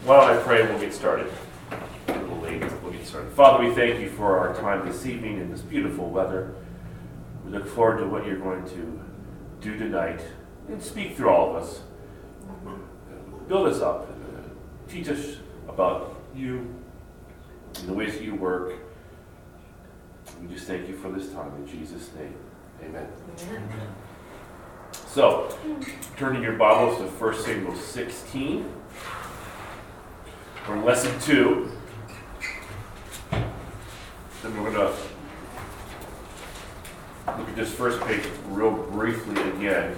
Why don't I pray and we'll get started. A little late, we'll get started. Father, we thank you for our time this evening in this beautiful weather. We look forward to what you're going to do tonight and speak through all of us. Build us up. Teach us about you and the ways that you work. We just thank you for this time in Jesus' name. Amen. Amen. So, turning your Bibles to 1 Samuel 16. We're in lesson 2. Then we're going to look at this first page real briefly again.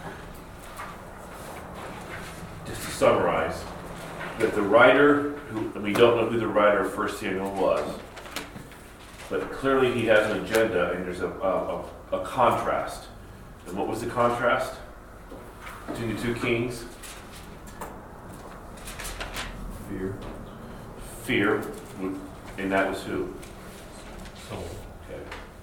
Just to summarize, that the writer, and we don't know who the writer of 1 Samuel was, but clearly he has an agenda and there's a contrast. And what was the contrast between the two kings? Fear. And that was who? Saul. Okay.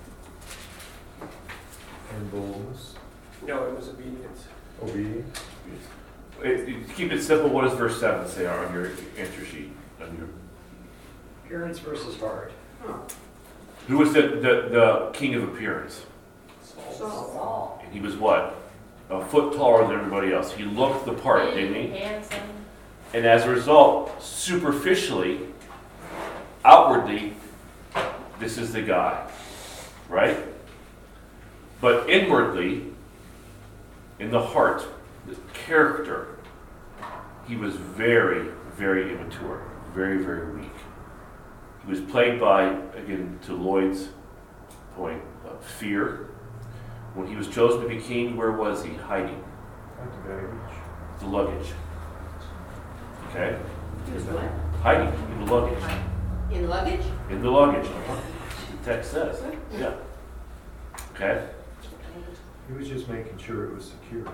And boldness. No, it was obedience. Obedience. Keep it simple. What does verse 7 say on your answer sheet? Appearance versus heart. Who was the king of appearance? Saul. And he was what? A foot taller than everybody else. He looked the part, didn't he? Handsome. And as a result, superficially, outwardly, this is the guy, right? But inwardly, in the heart, the character, he was very, very immature, very, very weak. He was plagued by, again, to Lloyd's point, fear. When he was chosen to be king, where was he? Hiding. Like the baggage. The luggage. Okay? He was what? Hiding in the luggage. In luggage? In the luggage. The text says. Yeah. Okay? He was just making sure it was secure.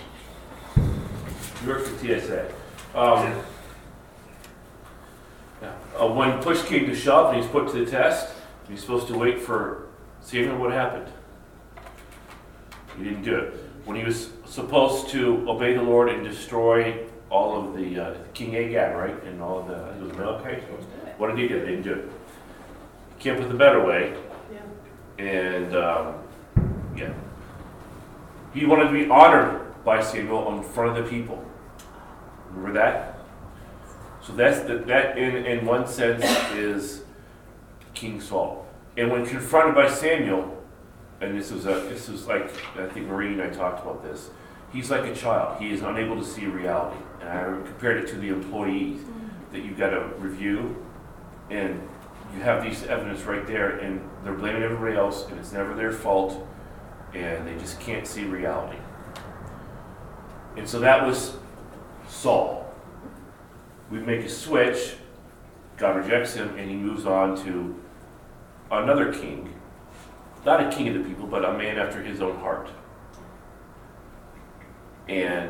He worked for TSA. When push came to shove and he's put to the test, and he's supposed to wait for Samuel, what happened? He didn't do it. When he was supposed to obey the Lord and destroy all of the King Agag, right? And all of the, it was Amalekite. What did he do? They didn't do it. He came up with a better way. Yeah. And, he wanted to be honored by Samuel in front of the people. Remember that? So that in one sense is King Saul. And when confronted by Samuel, and this was like, I think Marie and I talked about this, he's like a child. He is unable to see reality. And I compared it to the employees that you've got to review, and you have these evidence right there, and they're blaming everybody else, and it's never their fault, and they just can't see reality. And so that was Saul. We make a switch, God rejects him, and he moves on to another king. Not a king of the people, but a man after his own heart. And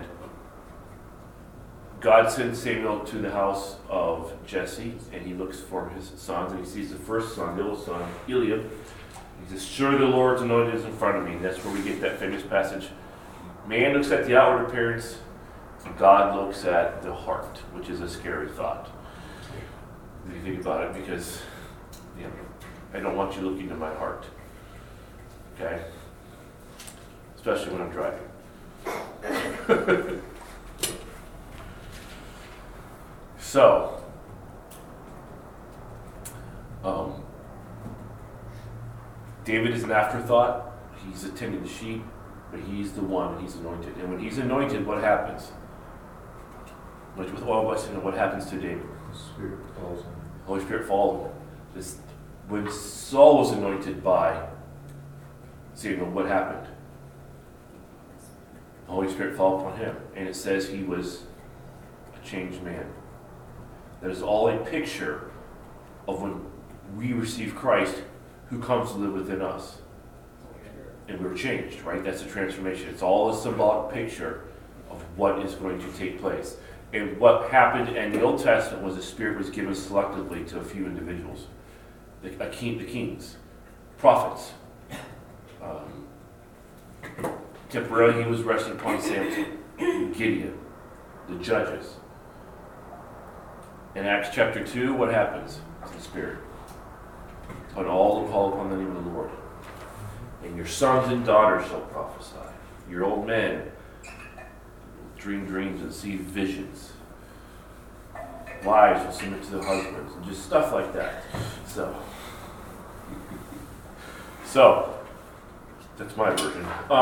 God sends Samuel to the house of Jesse, and he looks for his sons, and he sees the first son, the little son, Eliab. He says, "Surely the Lord's anointed is in front of me." And that's where we get that famous passage. Man looks at the outward appearance, and God looks at the heart, which is a scary thought. If you think about it, because I don't want you looking at my heart. Okay? Especially when I'm driving. So, David is an afterthought. He's attending the sheep, but he's the one, he's anointed. And when he's anointed, what happens? Like with oil blessing, what happens to David? The Spirit falls on him. The Holy Spirit falls on him. When Saul was anointed by Samuel, what happened? The Holy Spirit fell upon him, and it says he was a changed man. That is all a picture of when we receive Christ, who comes to live within us. And we're changed, right? That's a transformation. It's all a symbolic picture of what is going to take place. And what happened in the Old Testament was the Spirit was given selectively to a few individuals. The kings, prophets. Temporarily he was resting upon Samson, Gideon, the judges. In Acts chapter 2, what happens to the Spirit? When all will call upon the name of the Lord. And your sons and daughters shall prophesy. Your old men will dream dreams and see visions. Wives will submit to their husbands, and just stuff like that. So that's my version.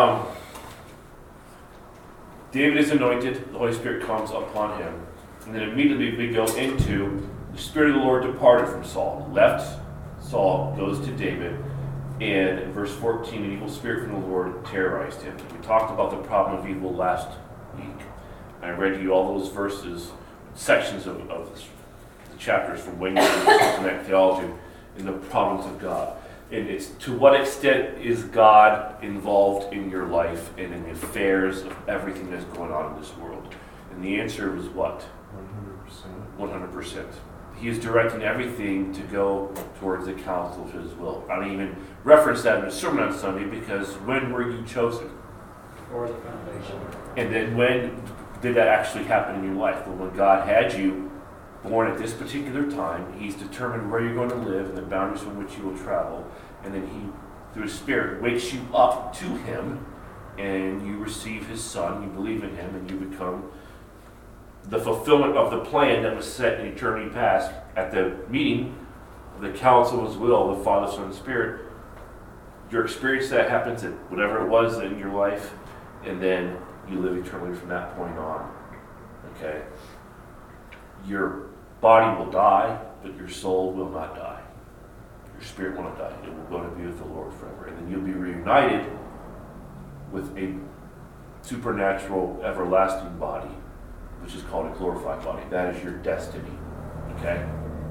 David is anointed, the Holy Spirit comes upon him, and then immediately we go into the Spirit of the Lord departed from Saul. Left Saul, goes to David, and in verse 14, an evil spirit from the Lord terrorized him. We talked about the problem of evil last week. I read you all those verses, sections of the chapters from Wayne Systematic Theology and the problems of God. And it's to what extent is God involved in your life and in the affairs of everything that's going on in this world? And the answer was what? 100%. 100%. He is directing everything to go towards the counsel of his will. I don't even reference that in a sermon on Sunday because when were you chosen? Or the foundation. And then when did that actually happen in your life? Well, when God had you born at this particular time, he's determined where you're going to live and the boundaries from which you will travel. And then he, through his Spirit, wakes you up to him and you receive his Son, you believe in him, and you become the fulfillment of the plan that was set in eternity past at the meeting of the counsel of his will, the Father, Son, and Spirit. Your experience that happens at whatever it was in your life, and then you live eternally from that point on. Okay? Your body will die, but your soul will not die. Your spirit will not die. It will go to be with the Lord forever. And then you'll be reunited with a supernatural, everlasting body, which is called a glorified body. That is your destiny. Okay?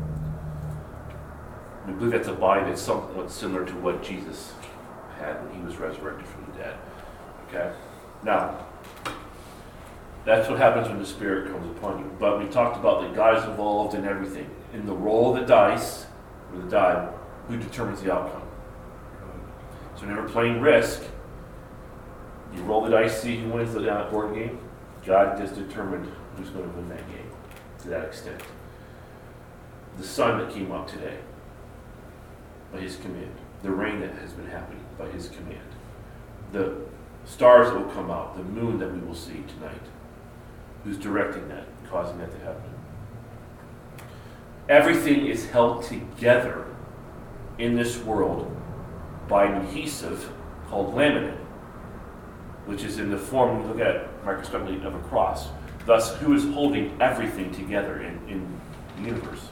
We believe that's a body that's somewhat similar to what Jesus had when he was resurrected from the dead. Okay? Now, that's what happens when the Spirit comes upon you. But we talked about that God is involved in everything. In the roll of the dice, or the die, who determines the outcome? So whenever playing Risk, you roll the dice, see who wins the board game. God has determined who's going to win that game to that extent. The sun that came up today, by his command. The rain that has been happening, by his command. The stars that will come out, the moon that we will see tonight. Who's directing that, causing that to happen? Everything is held together in this world by an adhesive called laminin, which is in the form, we look at microscopically, of a cross. Thus, who is holding everything together in the universe?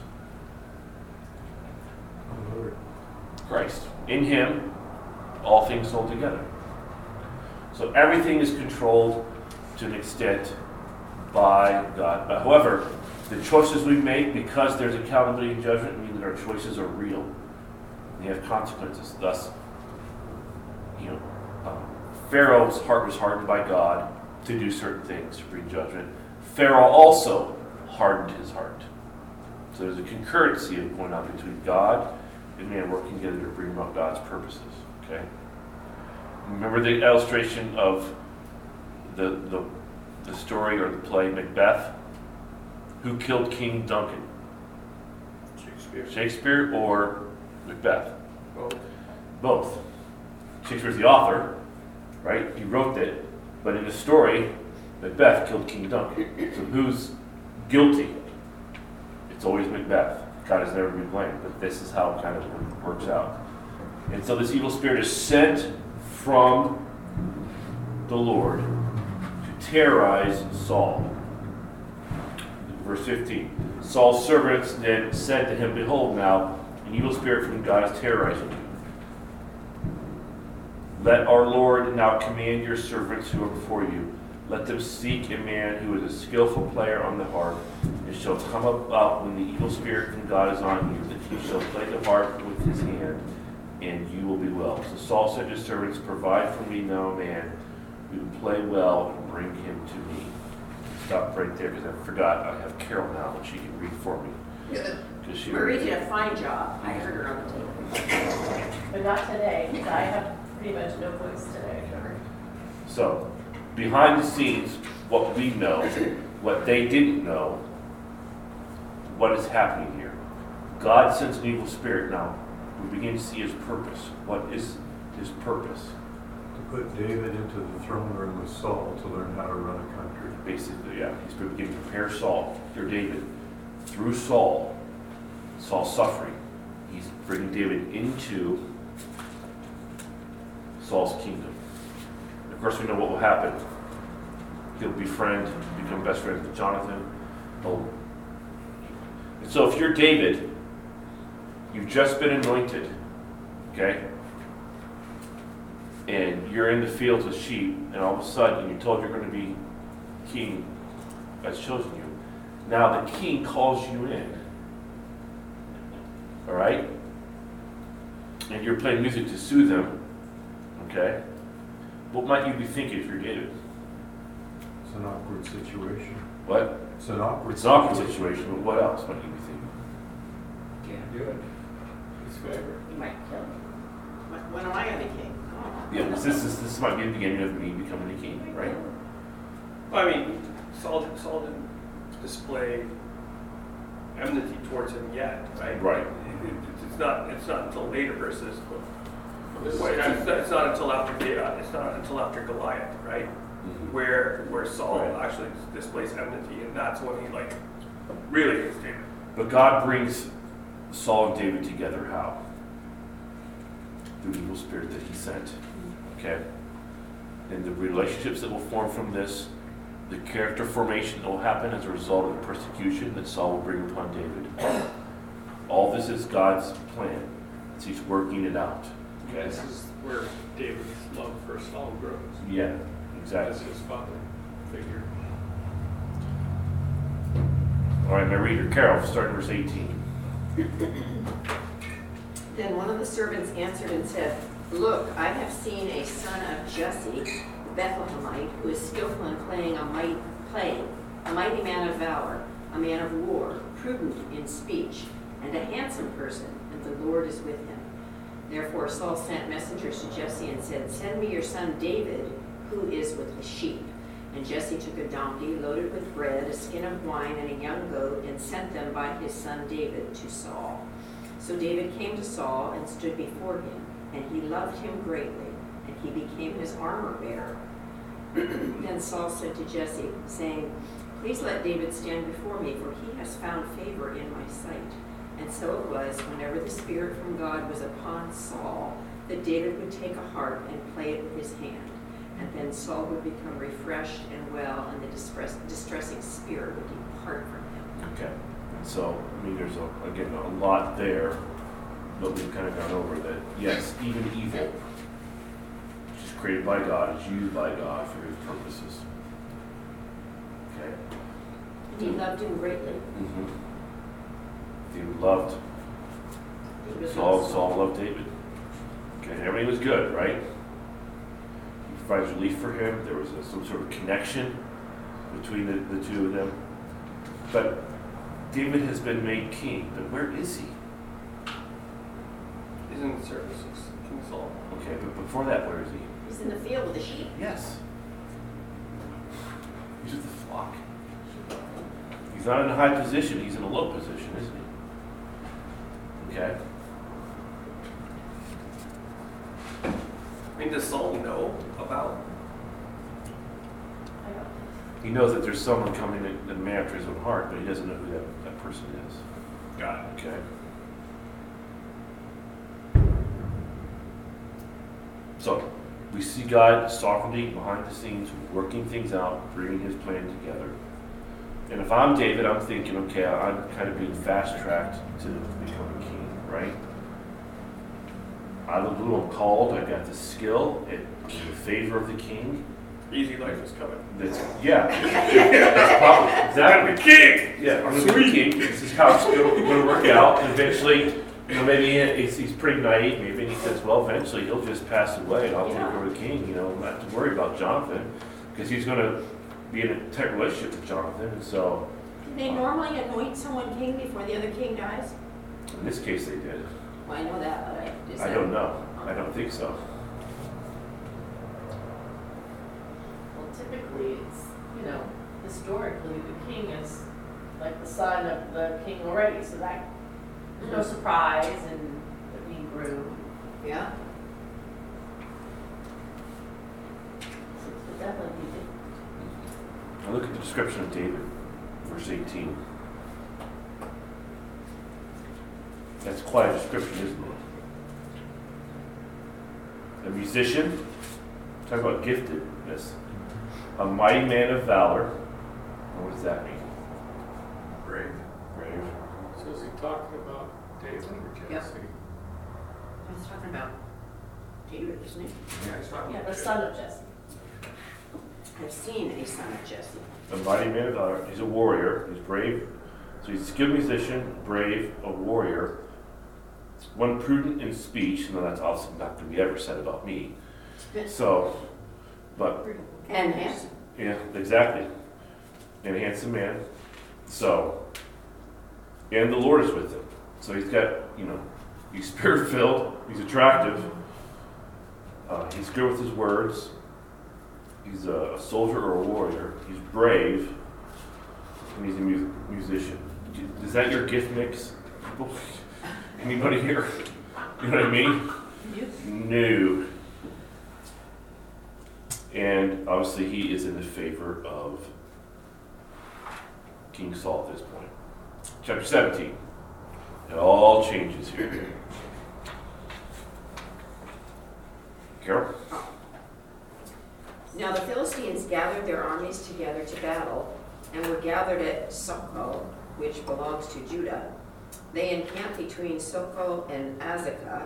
Oh, Lord. Christ. In him, all things hold together. So everything is controlled to an extent by God. However, the choices we make, because there's accountability and judgment, mean that our choices are real. They have consequences. Thus, Pharaoh's heart was hardened by God to do certain things, to bring judgment. Pharaoh also hardened his heart. So there's a concurrency of going on between God and man working together to bring about God's purposes. Okay? Remember the illustration of the story or the play Macbeth? Who killed King Duncan? Shakespeare or Macbeth? Both. Shakespeare's the author, right? He wrote it, but in the story, Macbeth killed King Duncan. So who's guilty? It's always Macbeth. God has never been blamed, but this is how it kind of works out. And so this evil spirit is sent from the Lord to terrorize Saul. Verse 15. Saul's servants then said to him, "Behold now, an evil spirit from God is terrorizing you. Let our Lord now command your servants who are before you. Let them seek a man who is a skillful player on the harp. It shall come about when the evil spirit from God is on you, that he shall play the harp with his hand, and you will be well." So Saul said to his servants, "Provide for me now a man who can play well and bring him to me." Stop right there because I forgot I have Carol now and she can read for me. Marie did a fine job. I heard her on the tape. But not today, because I have pretty much no voice today. So, behind the scenes, what we know, what they didn't know, what is happening here. God sends an evil spirit now. We begin to see his purpose. What is his purpose? To put David into the throne room with Saul to learn how to run a country. Basically, yeah. He's beginning to prepare Saul, or David, through Saul's suffering. He's bringing David into Saul's kingdom. Of course, we know what will happen. He'll become best friends with Jonathan. And so if you're David, you've just been anointed, okay? And you're in the fields with sheep, and all of a sudden you're told you're going to be king that's chosen you. Now the king calls you in, all right? And you're playing music to soothe him, okay? What might you be thinking if you're David? It's an awkward situation. What? It's an awkward situation, but what else might you be thinking? Can't do it. His favor. You might kill me. When am I gonna be king? Oh. Yeah, this might be the beginning of me becoming a king, right? Well, I mean, Saul didn't display enmity towards him yet, right? Right. It's not until later verses. This is Well, kind of- it's not until after Goliath, right? Mm-hmm. Where Saul Right. actually displays enmity, and that's when he really is David. But God brings Saul and David together how? Through the evil spirit that he sent. Okay? And the relationships that will form from this, the character formation that will happen as a result of the persecution that Saul will bring upon David. All this is God's plan. As he's working it out. Okay? This is where David's love for Saul grows. Yeah, As exactly. his father figure. All right, my reader, Carol, starting verse 18. Then one of the servants answered and said, Look, I have seen a son of Jesse, the Bethlehemite, who is skillful in playing a mighty man of valor, a man of war, prudent in speech, and a handsome person, and the Lord is with him. Therefore Saul sent messengers to Jesse and said, Send me your son David, who is with the sheep. And Jesse took a donkey loaded with bread, a skin of wine, and a young goat, and sent them by his son David to Saul. So David came to Saul and stood before him, and he loved him greatly, and he became his armor bearer. Then Saul said to Jesse, saying, Please let David stand before me, for he has found favor in my sight. And so it was, whenever the Spirit from God was upon Saul, that David would take a harp and play it with his hand. And then Saul would become refreshed and well, and the distressing spirit would depart from him. Okay. And so, I mean, there's, a lot there, but we've kind of gone over that, yes, even evil, which is created by God, is used by God for his purposes. Okay? And he loved him greatly. Mm-hmm. David loved, He was Saul loved David. Okay, and everything was good, right? He provides relief for him. There was some sort of connection between the two of them. But David has been made king, but where is he? He's in the service of King Saul. Okay, but before that, where is he? He's in the field with the sheep. Yes. He's with the flock. He's not in a high position, he's in a low position, isn't he? Okay. I mean, does Saul know about? I don't. He knows that there's someone coming in the man after his own heart, but he doesn't know who that person is. Got it. Okay. So, we see God sovereignly behind the scenes, working things out, bringing his plan together. And if I'm David, I'm thinking, okay, I'm kind of being fast-tracked to become a king, right? I'm who I'm called, I've got the skill, the favor of the king. Easy life is coming. That's probably, exactly. King! Yeah, I'm gonna be king. This is how it's going to work out. And eventually, maybe he's pretty naive. Maybe he says, well, eventually he'll just pass away and I'll take over the king. Not have to worry about Jonathan because he's going to be in a tight relationship with Jonathan. And so, Do they normally anoint someone king before the other king dies? in this case, they did. Well, I know that, but I don't know. I don't think so. Well, typically, it's, historically, the king is like the son of the king already, so that, there's no surprise in it being groomed. Yeah, So it would definitely be different. Now look at the description of David, verse 18. That's quite a description, isn't it? A musician, talk about giftedness. A mighty man of valor. What does that mean? Brave. Brave. So is he talking about David or Yep. Jesse? I was talking about David, isn't it? Yeah, he's talking Yeah, about the son of Jesse. I've seen a son of Jesse. A mighty man of valor. He's a warrior. He's brave. So he's a skilled musician, brave, a warrior. One prudent in speech. Now that's obviously not going to be ever said about me. So, but And handsome. yeah, exactly. And a handsome man. So, and the Lord is with him. So he's got, he's spirit filled. He's attractive. He's good with his words. He's a soldier or a warrior. He's brave. And he's a musician. Is that your gift mix? Anybody here? You know what I mean? No. And obviously he is in the favor of King Saul at this point. Chapter 17. It all changes here. Carol? Now the Philistines gathered their armies together to battle, and were gathered at Socoh, which belongs to Judah. They encamped between Socoh and Azekah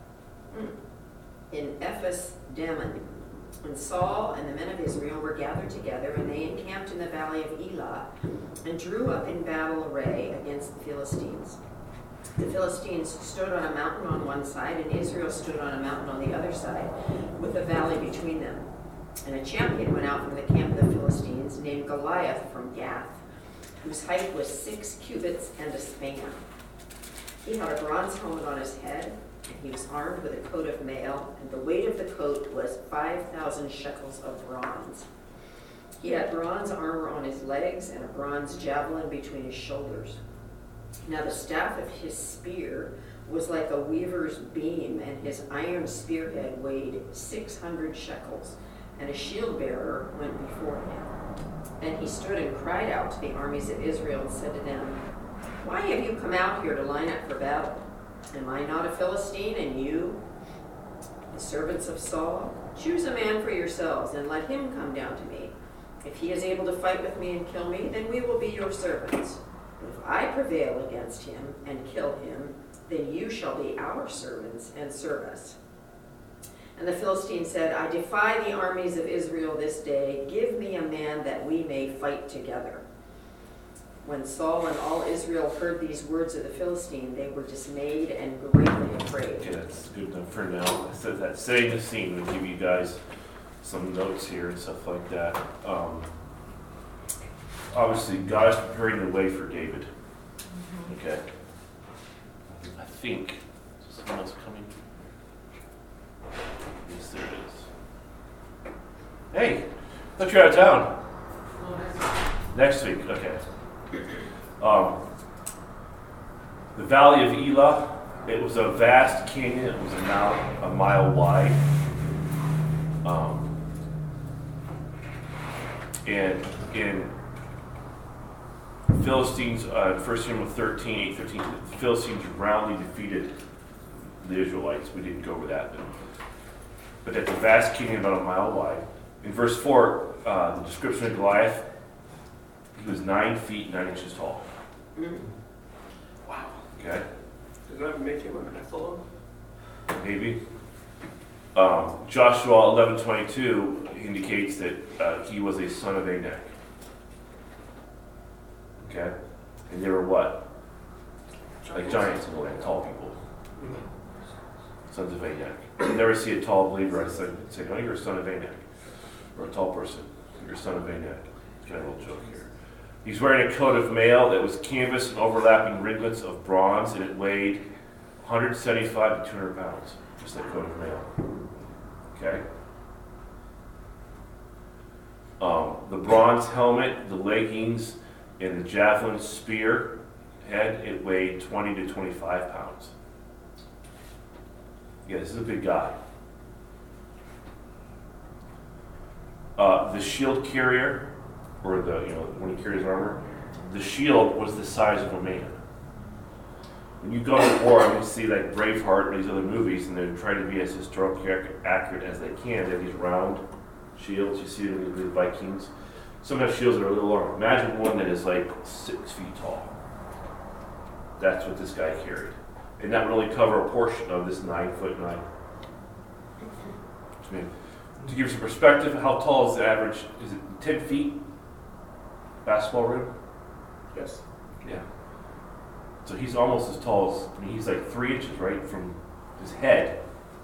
in Ephes Dammon. And Saul and the men of Israel were gathered together, and they encamped in the valley of Elah, and drew up in battle array against the Philistines. The Philistines stood on a mountain on one side, and Israel stood on a mountain on the other side, with a valley between them. And a champion went out from the camp of the Philistines, named Goliath from Gath, whose height was 6 cubits and a span. He had a bronze helmet on his head, and he was armed with a coat of mail, and the weight of the coat was 5,000 shekels of bronze. He had bronze armor on his legs and a bronze javelin between his shoulders. Now the staff of his spear was like a weaver's beam, and his iron spearhead weighed 600 shekels, and a shield bearer went before him. And he stood and cried out to the armies of Israel and said to them, "Why have you come out here to line up for battle? Am I not a Philistine, and you, the servants of Saul? Choose a man for yourselves, and let him come down to me. If he is able to fight with me and kill me, then we will be your servants. But if I prevail against him and kill him, then you shall be our servants and serve us." And the Philistine said, "I defy the armies of Israel this day. Give me a man that we may fight together." When Saul and all Israel heard these words of the Philistine, they were dismayed and greatly afraid. Okay, that's good enough for now. I said that setting the scene would give you guys some notes here and stuff like that. Obviously, God is preparing the way for David. Okay. I think. Is someone else coming? Yes, there it is. Hey, I thought you were out of town. Next week, okay. The Valley of Elah, it was a vast canyon. It was a mile wide. And in Philistines, 1 Samuel 13, 8-13, the Philistines roundly defeated the Israelites. We didn't go over that. But that's a vast canyon about a mile wide. In verse 4, the description of Goliath, he was 9 feet 9 inches tall. Wow. Okay. Does that make him a Nephilim? Maybe. Joshua 11:22 indicates that he was a son of Anak. Okay? And they were what? Like giants in the land, tall people. Sons of Anak. You never see a tall believer say, "Oh, you're a son of Anak." Or a tall person. You're a son of Anak. Kind of a little joke here. He's wearing a coat of mail that was canvas and overlapping ringlets of bronze, and it weighed 175 to 200 pounds. Just that coat of mail. Okay? The bronze helmet, the leggings, And the javelin spear head, it weighed 20 to 25 pounds. Yeah, this is a big guy. The shield carrier, or when he carries armor, the shield was the size of a man. When you go to war and you see like Braveheart or these other movies, and they're trying to be as historically accurate as they can, they have these round shields. You see them in the Vikings. Some have shields that are a little longer. Imagine one that is like 6 feet tall. That's what this guy carried. And that would only cover a portion of this 9'9". I mean, to give you some perspective, how tall is the average? Is it 10 feet? Basketball rim? Yes. Yeah. So he's almost as tall as, he's like 3 inches, right, from his head.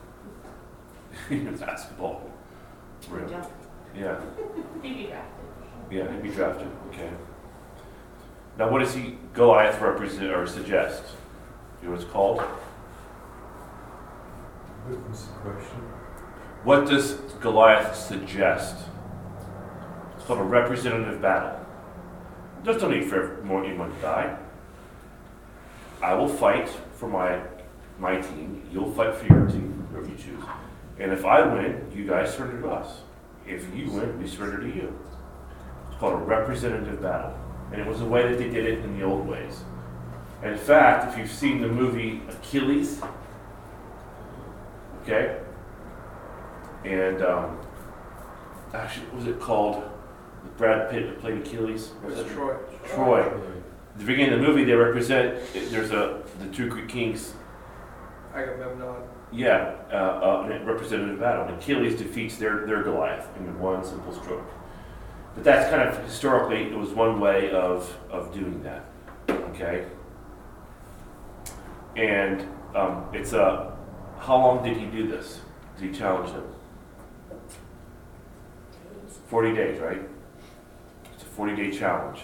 Basketball rim. Yeah. He'd be drafted. Yeah, he'd be drafted. Okay. Now, what does Goliath represent or suggest? You know what it's called? What was the question? What does Goliath suggest? It's called a representative battle. There's no need for anyone to die. I will fight for my team. You'll fight for your team, whoever you choose. And if I win, you guys surrender to us. If you win, we surrender to you. It's called a representative battle. And it was the way that they did it in the old ways. And in fact, if you've seen the movie Achilles, okay, and actually, what was it called? Brad Pitt that played Achilles? It was Troy. Troy. At the beginning of the movie, they represent, there's the two Greek kings. Agamemnon. Yeah, a representative battle. And Achilles defeats their Goliath in one simple stroke. But that's kind of, historically, it was one way of doing that. Okay? And it's how long did he do this? Did he challenge him? 40 days, right? It's a 40-day challenge.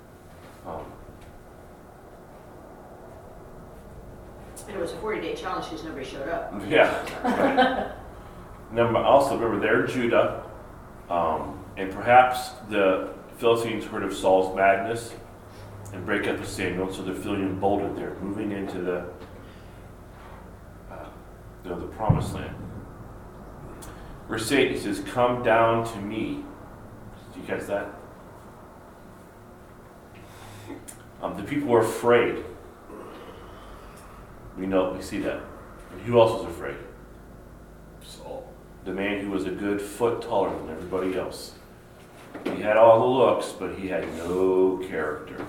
And it was a 40-day challenge because nobody showed up. Yeah. Right. Also, remember, they're Judah, and perhaps the Philistines heard of Saul's madness and break up with Samuel, so they're feeling emboldened. They're moving into the promised land. Verse 8, he says, "Come down to me." Did you catch that? The people were afraid. We see that. And who else was afraid? Saul. The man who was a good foot taller than everybody else. He had all the looks, but he had no character.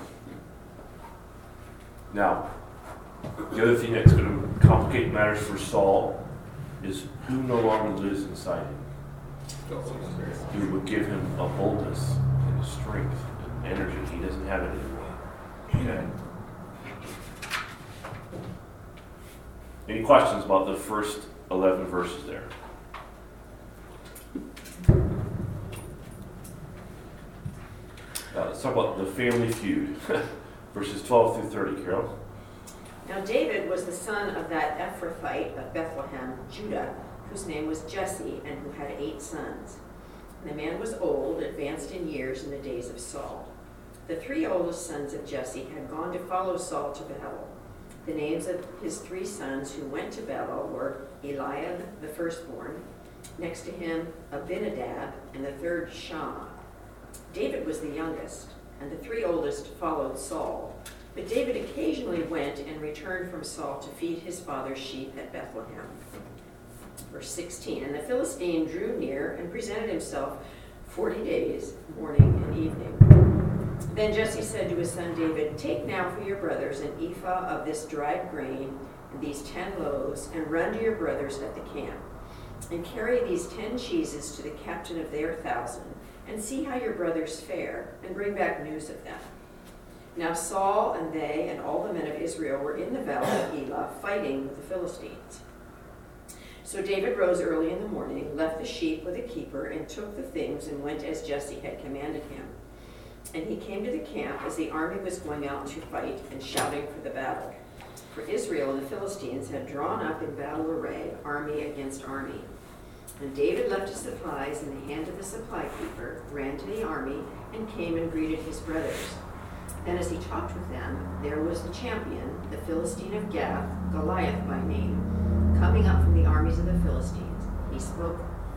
Now, the other thing that's going to complicate matters for Saul is who no longer lives inside him. Who would give him a boldness and a strength and energy he doesn't have it anymore. Okay. Any questions about the first 11 verses there? Let's talk about the family feud. Verses 12 through 30, Carol. Now David was the son of that Ephrathite of Bethlehem, Judah, whose name was Jesse, and who had 8 sons. And the man was old, advanced in years in the days of Saul. The 3 oldest sons of Jesse had gone to follow Saul to Bethel. The names of his 3 sons who went to Bethel were Eliab, the firstborn, next to him Abinadab, and the third Shammah. David was the youngest, and the 3 oldest followed Saul. But David occasionally went and returned from Saul to feed his father's sheep at Bethlehem. Verse 16, and the Philistine drew near and presented himself 40 days, morning and evening. Then Jesse said to his son David, "Take now for your brothers an ephah of this dried grain and these 10 loaves, and run to your brothers at the camp. And carry these 10 cheeses to the captain of their 1,000, and see how your brothers fare, and bring back news of them." Now Saul and they and all the men of Israel were in the valley of Elah, fighting with the Philistines. So David rose early in the morning, left the sheep with a keeper, and took the things, and went as Jesse had commanded him. And he came to the camp as the army was going out to fight and shouting for the battle. For Israel and the Philistines had drawn up in battle array, army against army. And David left his supplies in the hand of the supply keeper, ran to the army, and came and greeted his brothers. And as he talked with them, there was the champion, the Philistine of Gath, Goliath by name, coming up from the armies of the Philistines. He spoke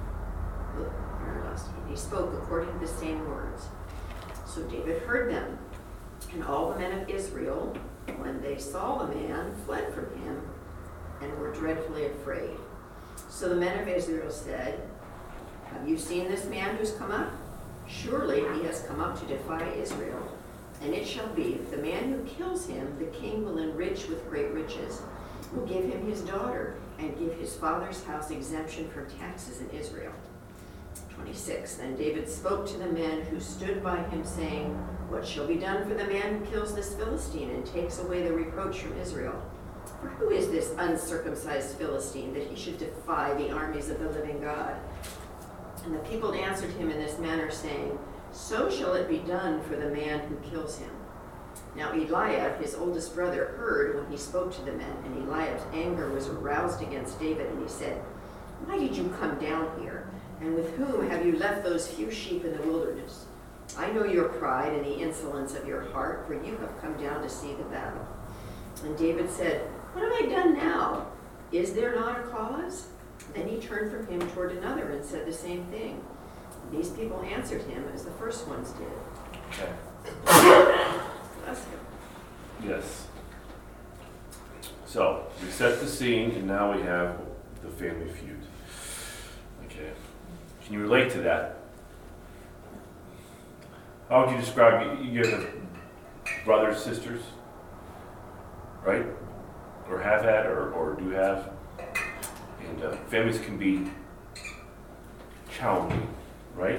according to the same words. So David heard them, and all the men of Israel, when they saw the man, fled from him and were dreadfully afraid. So the men of Israel said, "Have you seen this man who's come up? Surely he has come up to defy Israel. And it shall be, if the man who kills him, the king will enrich with great riches, will give him his daughter, and give his father's house exemption from taxes in Israel." 26. Then David spoke to the men who stood by him, saying, "What shall be done for the man who kills this Philistine and takes away the reproach from Israel? For who is this uncircumcised Philistine that he should defy the armies of the living God?" And the people answered him in this manner, saying, "So shall it be done for the man who kills him." Now Eliab, his oldest brother, heard when he spoke to the men, and Eliab's anger was aroused against David, and he said, "Why did you come down here? And with whom have you left those few sheep in the wilderness? I know your pride and the insolence of your heart, for you have come down to see the battle." And David said, "What have I done now? Is there not a cause?" Then he turned from him toward another and said the same thing. These people answered him as the first ones did. Okay. Bless him. Yes. So, we set the scene, and now we have the family feud. Okay. Can you relate to that? How would you describe, you have brothers, sisters, right? Or have had, or do have. And families can be challenging, right?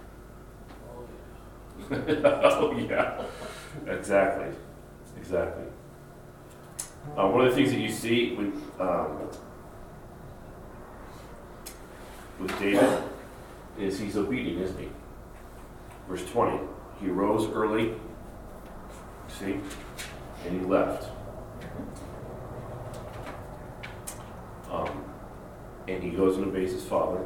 Oh, yeah. Exactly. One of the things that you see with David is he's obedient, isn't he? Verse 20, he rose early, see, and he left. And he goes and obeys his father.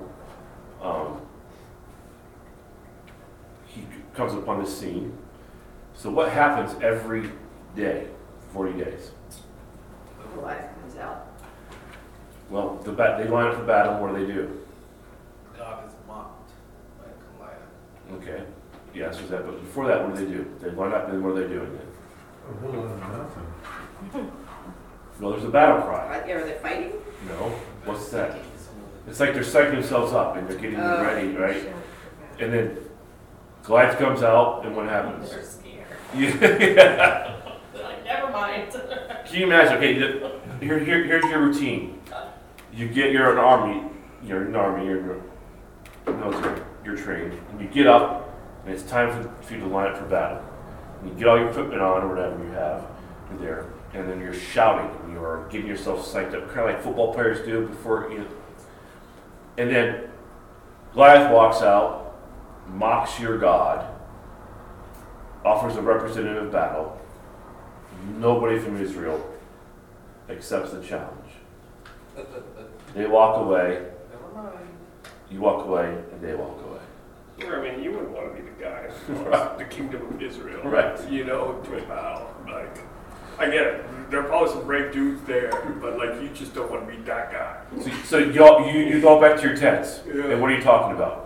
He comes upon this scene. So what happens every day, 40 days? Goliath comes out. Well, they line up for battle. What do? God is mocked by Goliath. Okay. Yeah, so that. But before that, what do? They line up, and then what are they doing then? A whole lot of nothing. Well, there's a battle cry. Are they fighting? No. What's that? It's like they're psyching themselves up and they're getting ready, right? And then Goliath comes out, and what happens? They're scared. Yeah. They're like, never mind. Can you imagine? Okay, here's your routine. You're an army. You're in the army. You're in the military. You're trained. And you get up, and it's time for you to line up for battle. And you get all your equipment on, or whatever you have. You're there, and then you're shouting. And you're getting yourself psyched up, kind of like football players do before you. And then Goliath walks out, mocks your God, offers a representative battle. Nobody from Israel accepts the challenge. They walk away. Never mind. You walk away, and they walk away. I mean, you wouldn't want to be the guy Right. of the kingdom of Israel. Right. You know, to battle. Like, I get it. There are probably some brave dudes there, but like, you just don't want to be that guy. So you go back to your tents, Yeah. and what are you talking about?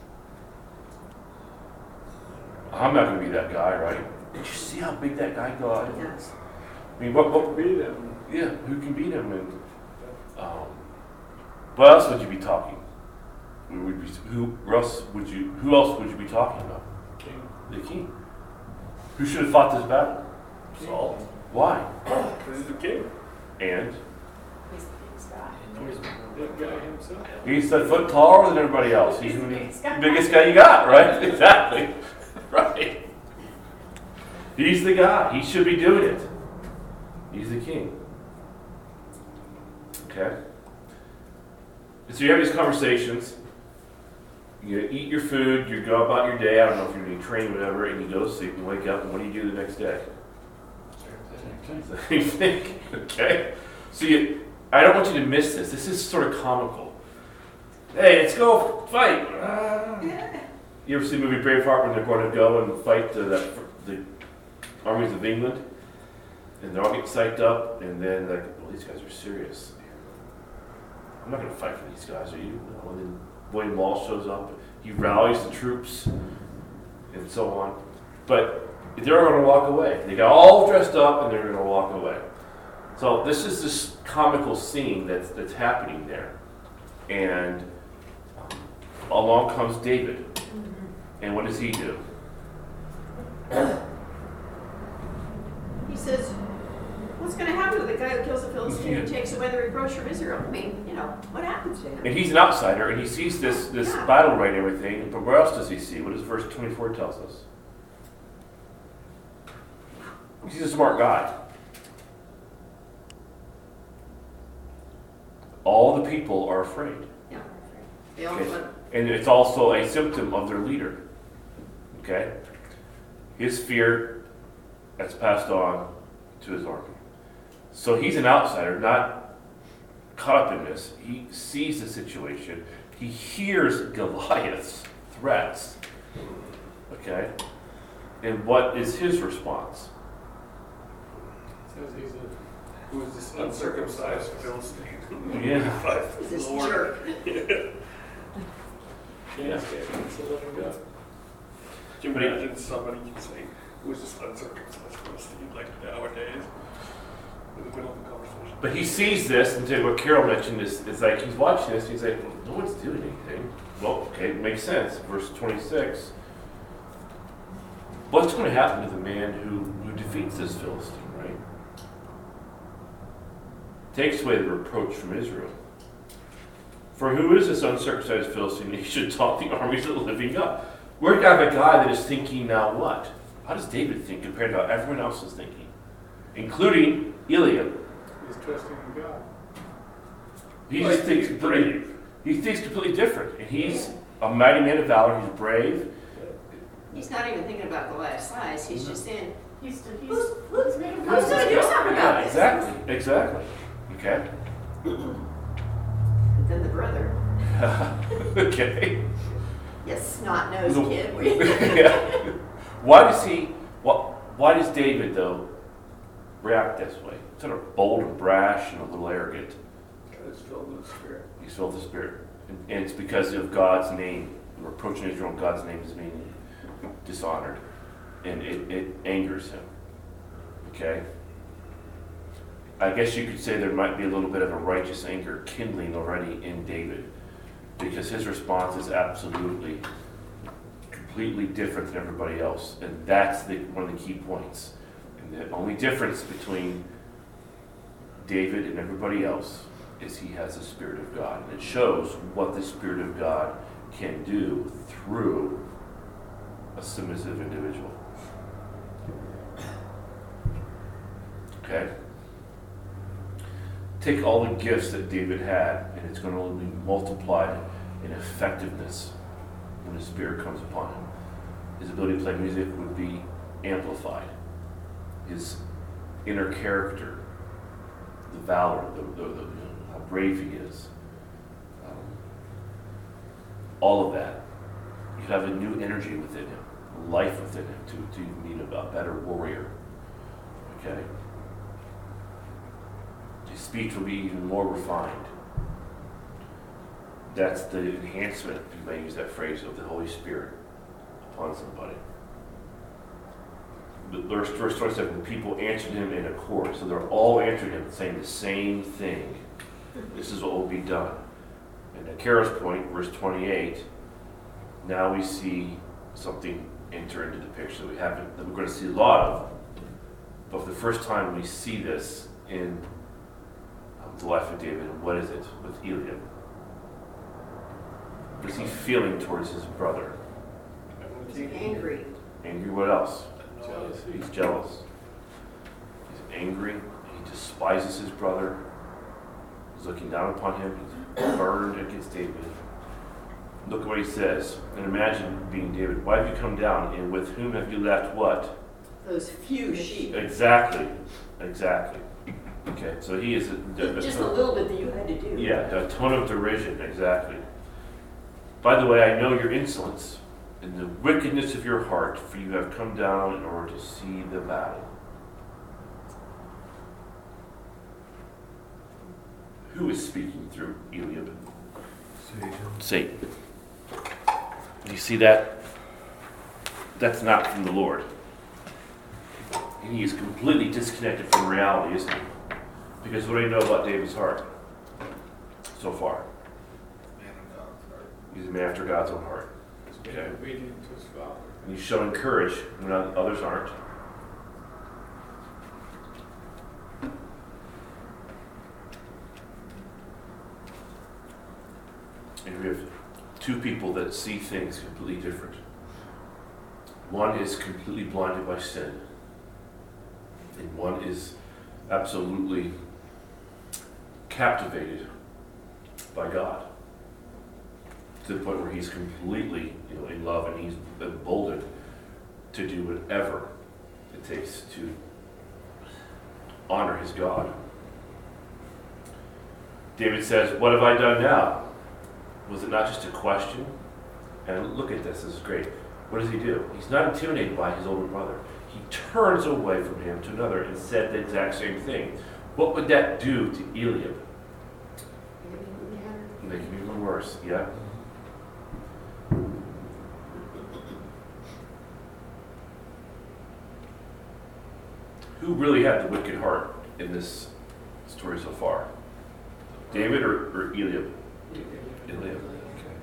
I'm not going to be that guy, right? Did you see how big that guy got? Yes. I mean, what Beat him. yeah, who can beat him? And what else would you be talking? Who else would you be talking about? King. The king. Who should have fought this battle? Saul. Why? This is the king. And He's the biggest guy. He's that guy himself. he's a foot taller than everybody else. He's He's the the biggest guy. biggest guy you got, right? Exactly. Right. He's the guy. He should be doing it. He's the king. Okay? And so you have these conversations. You eat your food, you go about your day, I don't know if you're going to train, whatever, and you go to sleep and wake up, and what do you do the next day? Same thing. Okay? So I don't want you to miss this. This is sort of comical. Hey, let's go fight. You ever see the movie Braveheart when they're going to go and fight the armies of England, and they're all getting psyched up, and then like, well, these guys are serious. I'm not going to fight for these guys, are you? No. And then William Wallace shows up, he rallies the troops, and so on. But they're going to walk away. They got all dressed up, and they're going to walk away. So this is this comical scene that's happening there, and along comes David, and what does he do? He says, what's going to happen to the guy who kills the Philistine and takes away the reproach from Israel? I mean, what happens to him? And he's an outsider, and he sees this battle right and everything, but where else does he see? What does verse 24 tells us? He's a smart guy. All the people are afraid. Yeah. They all Okay. want And it's also a symptom of their leader. Okay? His fear that's passed on to his army. So he's an outsider, not caught up in this. He sees the situation. He hears Goliath's threats. Okay? And what is his response? Says he's Who is this uncircumcised Philistine? Yeah. this Lord. jerk. can't stand against the living God. Can you imagine somebody can say, who is this uncircumcised Philistine, like nowadays? In the middle of the conversation. But he sees this, and to what Carol mentioned is like he's watching this, and he's like, well, no one's doing anything. Well, okay, it makes sense. Verse 26. What's going to happen to the man who defeats this Philistine, right? Takes away the reproach from Israel. For who is this uncircumcised Philistine that he should taunt the armies of the living God? We're going to have a guy that is thinking now what? How does David think compared to how everyone else is thinking? Including Eliab. He's trusting in God. He just thinks completely, he thinks completely different. And he's a mighty man of valor. He's brave. He's not even thinking about Goliath's size. He's just saying, He's made made who's going to do something about this? Exactly. Okay. But then the brother, Okay. you snot-nosed kid. Yeah. Why does David though react this way? Sort of bold and brash and a little arrogant. God is filled with the Spirit. He's filled with the Spirit. And it's because of God's name. Reproaching Israel in God's name is being dishonored. And it angers him. Okay? I guess you could say there might be a little bit of a righteous anger kindling already in David. Because his response is absolutely, completely different than everybody else. And that's one of the key points. And the only difference between David and everybody else is he has the Spirit of God. And it shows what the Spirit of God can do through a submissive individual. Okay? Take all the gifts that David had, and it's going to be multiplied in effectiveness when the Spirit comes upon him. His ability to play music would be amplified. His inner character, the valor, how brave he is, all of that. You have a new energy within him, life within him to be a better warrior. Okay? His speech will be even more refined. That's the enhancement, if you may use that phrase, of the Holy Spirit upon somebody. Verse 27, the people answered him in accord. So they're all answering him, saying the same thing. This is what will be done. And at Kara's point, verse 28, now we see something enter into the picture that we're going to see a lot of. But for the first time, we see this in the life of David. And what is it with Eliab? What is he feeling towards his brother? He's angry. Angry, what else? Jealousy. He's jealous. He's angry. He despises his brother. He's looking down upon him. He's burned against David. Look at what he says. And imagine being David. Why have you come down? And with whom have you left what? Those few sheep. Exactly. Okay, so he is Just a little bit that you had to do. Yeah, a tone of derision, exactly. By the way, I know your insolence. in the wickedness of your heart, for you have come down in order to see the battle. Who is speaking through Eliab? Satan. Do you see that? That's not from the Lord. And he is completely disconnected from reality, isn't he? Because what do you know about David's heart so far? Man of God's heart. He's a man after God's own heart. He's being Okay. obedient to his father. And he's showing courage when others aren't. And we have two people that see things completely different. One is completely blinded by sin, and one is absolutely captivated by God to the point where he's completely, in love, and he's emboldened to do whatever it takes to honor his God. David says, "What have I done now?" Was it not just a question? And look at this is great. What does he do? He's not intimidated by his older brother. He turns away from him to another and said the exact same thing. What would that do to Eliab? Make him even worse, yeah? Who really had the wicked heart in this story so far? David or Eliab? Eliab. Okay.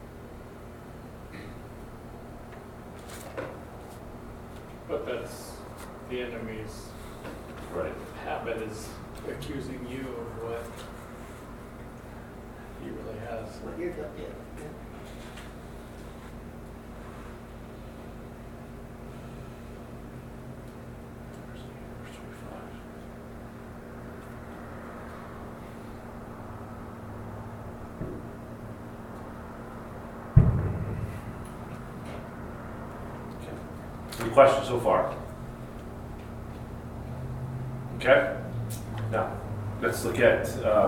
But that's the enemy's Right. habit, is accusing you of what he really has. What you're good at. Verse 25. Okay. Any questions so far? Okay. Now, let's look at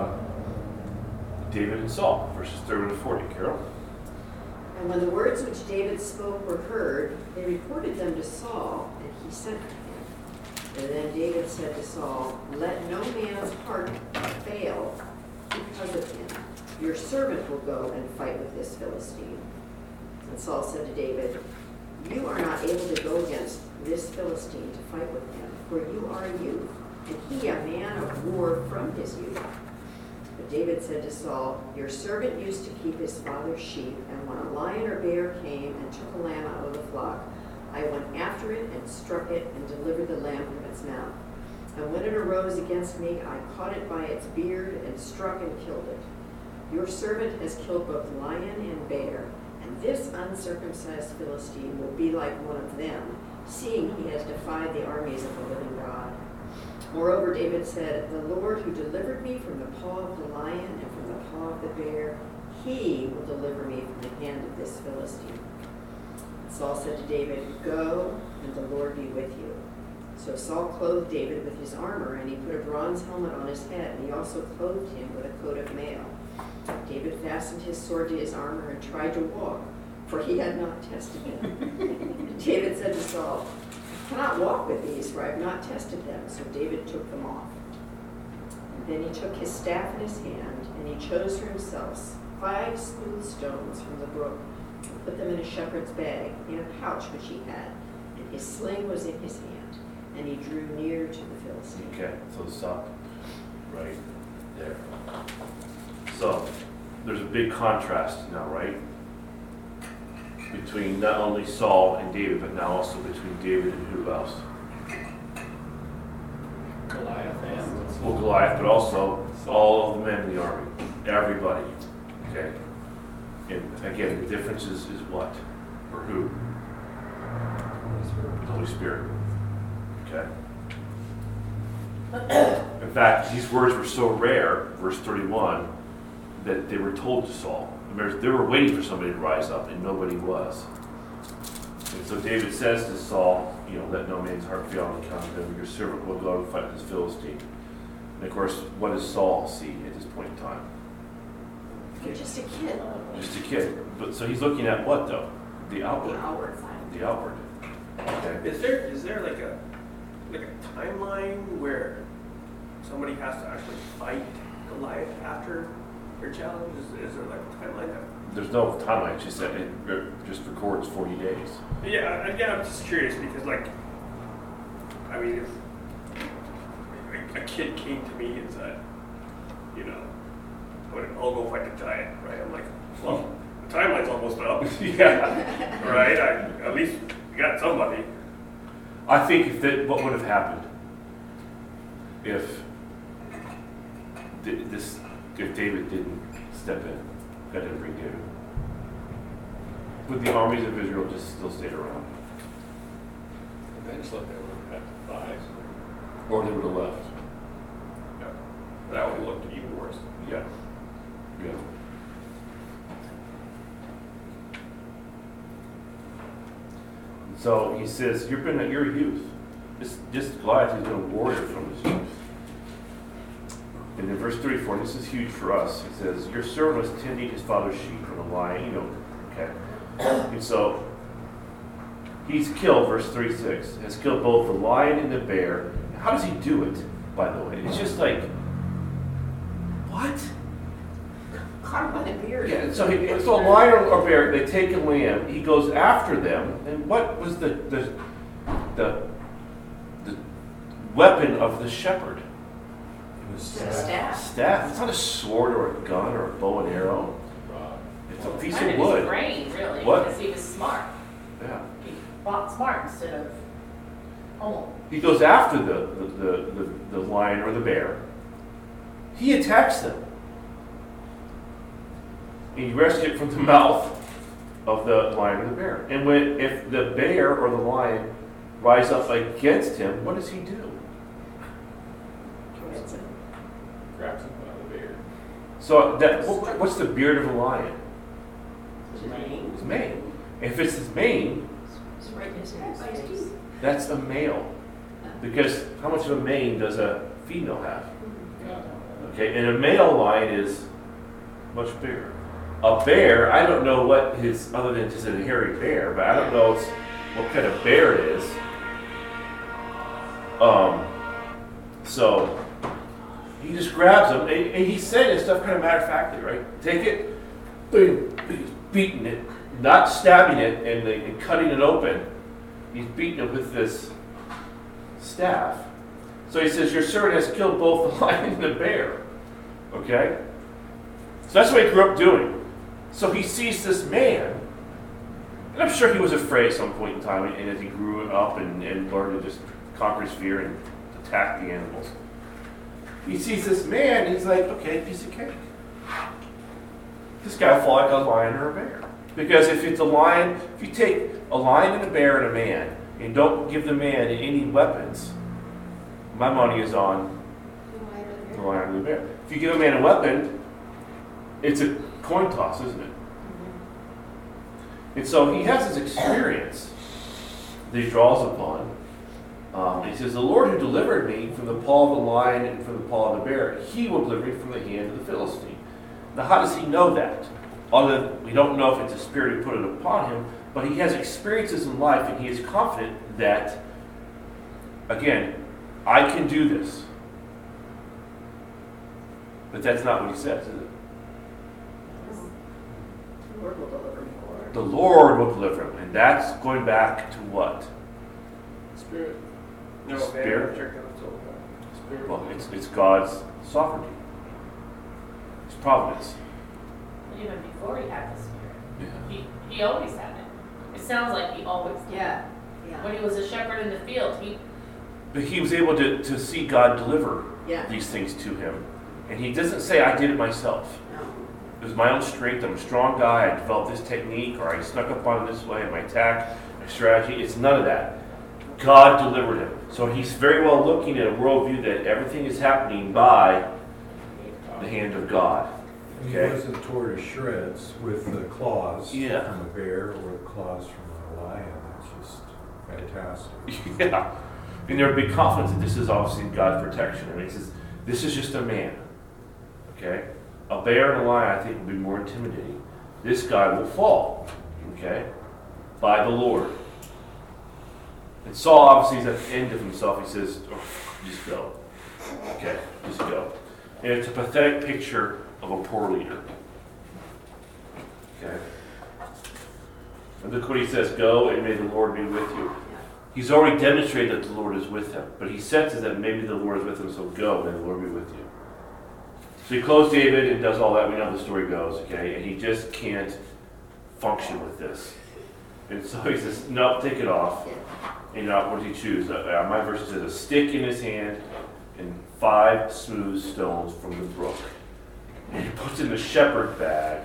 David and Saul, verses 30 to 40. Carol? And when the words which David spoke were heard, they reported them to Saul, and he sent for him. And then David said to Saul, "Let no man's heart fail because of him. Your servant will go and fight with this Philistine." And Saul said to David, "You are not able to go against this Philistine to fight with him, for you are a youth, and he a man of war from his youth." But David said to Saul, "Your servant used to keep his father's sheep, and when a lion or bear came and took a lamb out of the flock, I went after it and struck it and delivered the lamb from its mouth. And when it arose against me, I caught it by its beard and struck and killed it. Your servant has killed both lion and bear, and this uncircumcised Philistine will be like one of them, seeing he has defied the armies of the living God." Moreover, David said, "The Lord who delivered me from the paw of the lion and from the paw of the bear, he will deliver me from the hand of this Philistine." Saul said to David, "Go, and the Lord be with you." So Saul clothed David with his armor, and he put a bronze helmet on his head, and he also clothed him with a coat of mail. David fastened his sword to his armor and tried to walk, for he had not tested them. David said to Saul, "I cannot walk with these, for I have not tested them." So David took them off. And then he took his staff in his hand, and he chose for himself 5 smooth stones from the brook, and put them in a shepherd's bag, in a pouch which he had, and his sling was in his hand, and he drew near to the Philistine. Okay, so stop right there. So, there's a big contrast now, right? Between not only Saul and David, but now also between David and who else? Goliath and Well, Goliath, but also all of the men in the army. Everybody. Okay? And again, the difference is what? Or who? The Holy Spirit. Okay? In fact, these words were so rare, verse 31, that they were told to Saul. They were waiting for somebody to rise up, and nobody was. And so David says to Saul, "Let no man's heart fail on account of him. Your servant will go and fight this Philistine." And of course, what does Saul see at this point in time? You're just a kid. Just a kid. But so he's looking at what though? The The outward. outward side. The outward. Okay. Is there like a timeline where somebody has to actually fight Goliath after their challenge? Is there like a timeline? There's no timeline. It's just that it just records 40 days. Yeah, again, I'm just curious because, like, I mean, if a kid came to me and said, you know, I'll go fight the giant, right? I'm like, well, the timeline's almost up, Yeah. right? At least you got somebody. I think what would have happened if if David didn't step in, God didn't bring David, would the armies of Israel just still stay around, Eventually they would have to fight. or they would have left? That would have looked even worse. Yeah. Yeah. So he says, you're a youth. This Goliath has been a warrior from his youth. And in verse 34, this is huge for us. It says, your servant was tending his father's sheep and a lion, okay. And so he's killed, verse 36, has killed both the lion and the bear. How does he do it, by the way? It's just like, what? Caught by the beard. Yeah, so a lion or bear, they take a lamb, he goes after them, and what was the weapon of the shepherd? The Staff. Staff. It's not a sword or a gun or a bow and arrow. It's a piece Kind of of his wood. brain, really, What? because he was smart. Yeah. He fought smart instead of humble. He goes after the lion or the bear. He attacks them. And he rescues it from the mouth of the lion or the bear. And if the bear or the lion rise up against him, what does he do? Grabs him by the beard. So what's the beard of a lion? His mane. His mane. If it's his mane, It's right in his face. that's a male. Because how much of a mane does a female have? Yeah. Okay, and a male lion is much bigger. A bear, I don't know what his, other than just a hairy bear, but I don't know what kind of bear it is. So he just grabs him, and he's saying this stuff kind of matter-of-factly, right? Take it, boom, he's beating it, not stabbing it and cutting it open. He's beating it with this staff. So he says, your servant has killed both the lion and the bear. Okay? So that's what he grew up doing. So he sees this man, and I'm sure he was afraid at some point in time, and as he grew up and learned to just conquer his fear and attack the animals. He sees this man, and he's like, okay, piece of cake. This guy will fall like a lion or a bear. Because if it's a lion, if you take a lion and a bear and a man, and don't give the man any weapons, my money is on the lion and the bear. If you give a man a weapon, it's a coin toss, isn't it? And so he has this experience that he draws upon. He says, the Lord who delivered me from the paw of the lion and from the paw of the bear, he will deliver me from the hand of the Philistine. Now, how does he know that? Other than, we don't know if it's a spirit who put it upon him, but he has experiences in life, and he is confident that, again, I can do this. But that's not what he says, is it? The Lord will deliver me, Lord. The Lord will deliver him. And that's going back to what? Spirit. No, Spirit. man, check that out. Spirit. Well, it's God's sovereignty. It's providence. Even before he had the spirit. Yeah. He always had it. It sounds like he always did. Yeah, When yeah, he was a shepherd in the field, But he was able to see God deliver yeah. these things to him. And he doesn't say, I did it myself. No. It was my own strength. I'm a strong guy. I developed this technique, or I snuck up on it this way, my tact, my strategy. It's none of that. God delivered him. So he's very well looking at a worldview that everything is happening by the hand of God. He Okay? wasn't torn to shreds with the claws Yeah. from a bear or the claws from a lion. That's just fantastic. Yeah. And there would be confidence that this is obviously God's protection. I mean, he says, this is just a man. Okay? A bear and a lion, I think, would be more intimidating. This guy will fall. Okay? by the Lord. And Saul obviously is at the end of himself. He says, oh, just go. Okay, just go. And it's a pathetic picture of a poor leader. Okay. And look what he says, go and may the Lord be with you. He's already demonstrated that the Lord is with him, but he senses that maybe the Lord is with him, so go and the Lord be with you. So he clothes David and does all that. We know how the story goes, okay? And he just can't function with this. And so he says, no, take it off. And what does he choose? My verse says, a stick in his hand and 5 smooth stones from the brook. And he puts in the shepherd bag.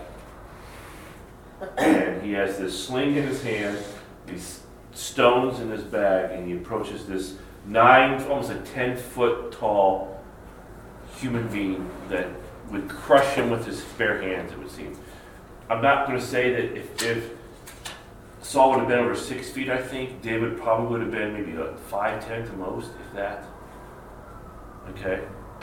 And he has this sling in his hand, these stones in his bag, and he approaches this almost a 10-foot tall human being that would crush him with his bare hands, it would seem. I'm not going to say that if Saul would have been over 6 feet, I think, David probably would have been maybe 5'10" to most, if that. Okay?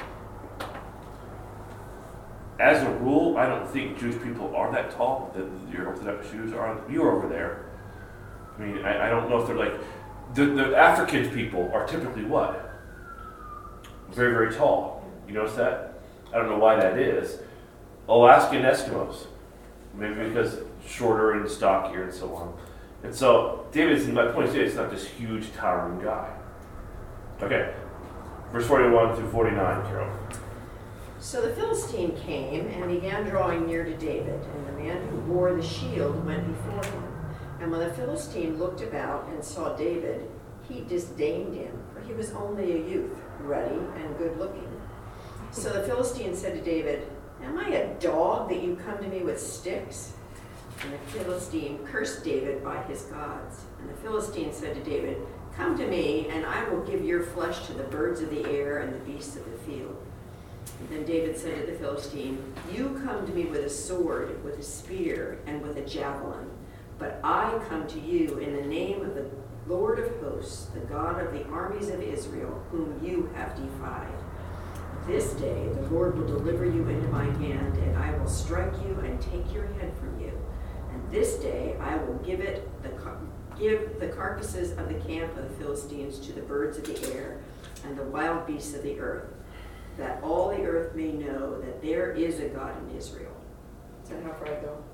As a rule, I don't think Jewish people are that tall, that your Orthodox Jews are. You're over there. I mean, I don't know if they're like, the African people are typically what? Very, very tall. You notice that? I don't know why that is. Alaskan Eskimos. Maybe because shorter and stockier and so on. And so, my point is, not this huge, towering guy. Okay. Verse 41 through 49, Carol. So the Philistine came and began drawing near to David, and the man who bore the shield went before him. And when the Philistine looked about and saw David, he disdained him, for he was only a youth, ruddy and good-looking. So the Philistine said to David, am I a dog that you come to me with sticks? And the Philistine cursed David by his gods. And the Philistine said to David, come to me, and I will give your flesh to the birds of the air and the beasts of the field. And then David said to the Philistine, you come to me with a sword, with a spear, and with a javelin. But I come to you in the name of the Lord of hosts, the God of the armies of Israel, whom you have defied. This day the Lord will deliver you into my hand, and I will strike you and take your head from you. And this day I will give the carcasses of the camp of the Philistines to the birds of the air and the wild beasts of the earth, that all the earth may know that there is a God in Israel. Is that how far I go?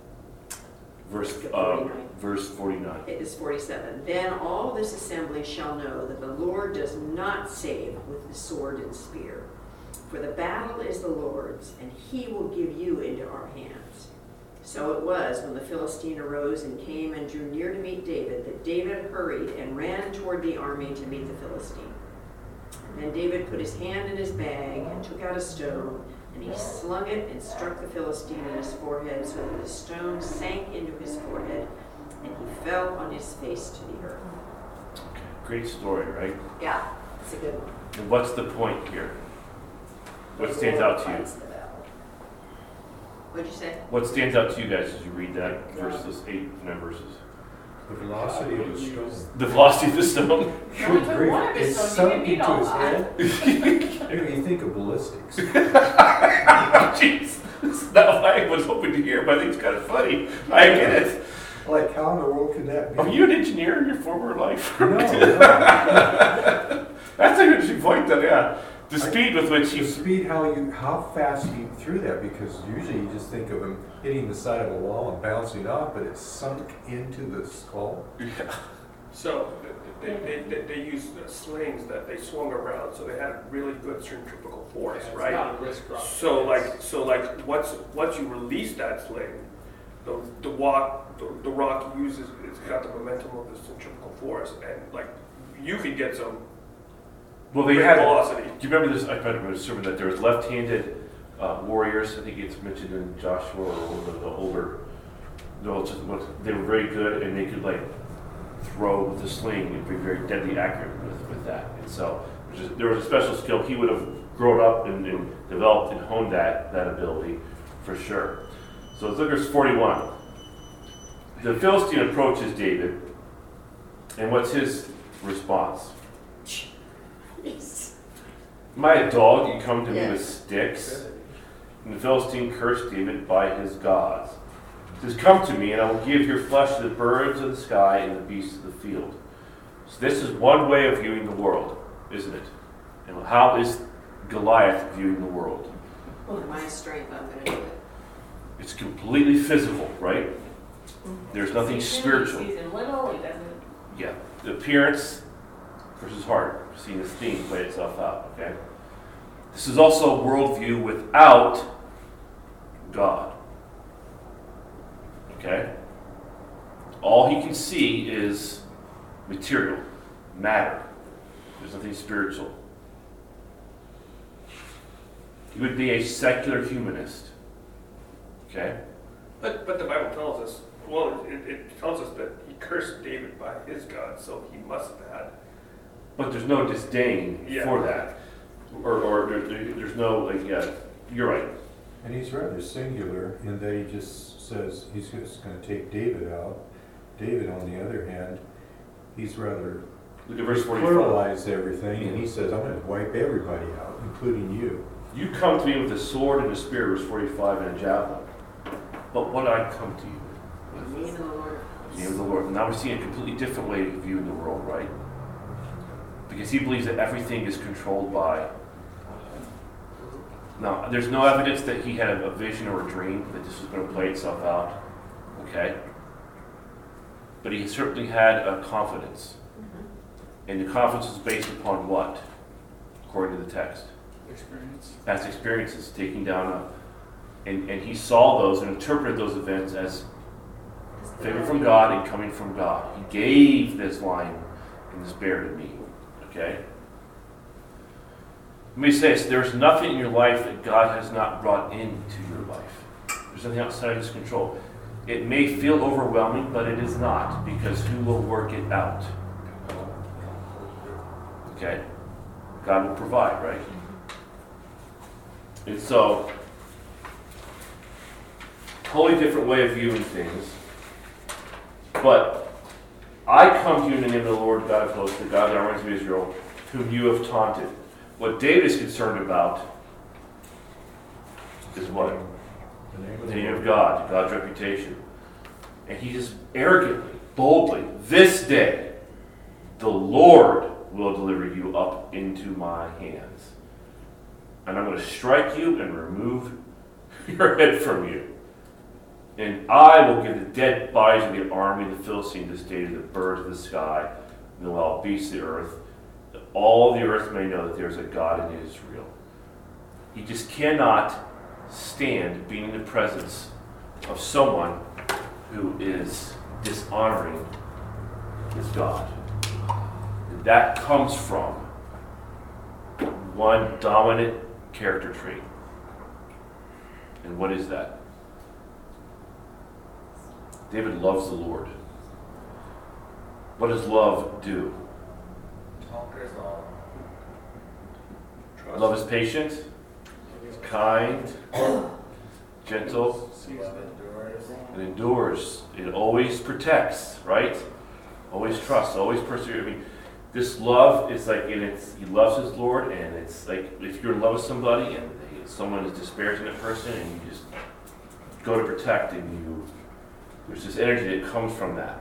Verse 49. It is 47. Then all this assembly shall know that the Lord does not save with the sword and spear. For the battle is the Lord's, and he will give you into our hands. So it was, when the Philistine arose and came and drew near to meet David, that David hurried and ran toward the army to meet the Philistine. And then David put his hand in his bag and took out a stone, and he slung it and struck the Philistine in his forehead, so that the stone sank into his forehead, and he fell on his face to the earth. Okay. Great story, right? Yeah, it's a good one. And what's the point here? What stands out to you? What'd you say? What stands out to you guys as you read that verses, 8 and 9 verses? The velocity of the stone. The velocity of the stone. Good grief, One of his it's stones, sunk you didn't need into all his that. head. I mean, you think of ballistics. Jeez, that's not what I was hoping to hear, but I think it's kind of funny. I get it. Like, how in the world could that be? Are you an engineer in your former life? No. That's an interesting point, though, yeah. The speed with which The you... speed, how fast he threw that, because usually you just think of him hitting the side of a wall and bouncing off, but it sunk into the skull. Yeah. So they used slings that they swung around, so they had really good centrifugal force, It's right? not a crisscross. So like once you release that sling, the rock uses, it's got the momentum of the centrifugal force, and like you could get some Well, they great had... velocity. Do you remember this? I remember a sermon that there was left-handed warriors. I think it's mentioned in Joshua or the older... No, they were very good, and they could like throw with the sling and be very deadly accurate with that. And so there was a special skill. He would have grown up and developed and honed that ability for sure. So let's look at verse 41. The Philistine approaches David, and what's his response? Am I a dog? You come to me with sticks? And the Philistine cursed David by his gods. It says, come to me, and I will give your flesh to the birds of the sky and the beasts of the field. So this is one way of viewing the world, isn't it? And how is Goliath viewing the world? Well, in my strength, I'm gonna do it. It's completely physical, right? There's nothing Sees him, spiritual. He sees him little, he doesn't. Yeah, the appearance versus heart. We're seeing this theme play itself out, okay? This is also a worldview without God. Okay? All he can see is material, matter. There's nothing spiritual. He would be a secular humanist. Okay? But the Bible tells us, well, it tells us that he cursed David by his God, so he must have had. But there's no disdain Yeah. for that. Or there's no, like, yeah, you're right. And he's rather singular in that he just says he's just gonna take David out. David, on the other hand, he's rather Look at verse 45. pluralized everything, and he says, I'm gonna wipe everybody out, including you. You come to me with a sword and a spear, verse 45, and a javelin. But what I come to you In the name of the Lord. with, in the name of the Lord. Now we're seeing a completely different way of viewing the world, right? Because he believes that everything is controlled by. Now, there's no evidence that he had a vision or a dream that this was going to play itself out. Okay? But he certainly had a confidence. And the confidence is based upon what? According to the text. Experience. Past experiences, taking down and he saw those and interpreted those events as favor from God and coming from God. He gave this lion and this bear to me. Okay? Let me say this, there's nothing in your life that God has not brought into your life. There's nothing outside of his control. It may feel overwhelming, but it is not, because who will work it out? Okay? God will provide, right? And so, totally different way of viewing things. But I come to you in the name of the Lord God of hosts, the God of the armies of Israel, whom you have taunted. What David is concerned about is what? The name of God, God's reputation. And he just arrogantly, boldly, this day, the Lord will deliver you up into my hands. And I'm going to strike you and remove your head from you. And I will give the dead bodies of the army of the Philistines this day to the birds of the sky and the wild beasts of the earth, that all the earth may know that there is a God in Israel. He just cannot stand being in the presence of someone who is dishonoring his God. And that comes from one dominant character trait. And what is that? David loves the Lord. What does love do? Conquers all. Trust. Love is patient, kind, gentle, Love endures. and endures. It always protects, right? Always trusts, always perseveres. I mean, this love is like, and it's, he loves his Lord, and it's like if you're in love with somebody and someone is disparaging that person, and you just go to protect, and there's this energy that comes from that.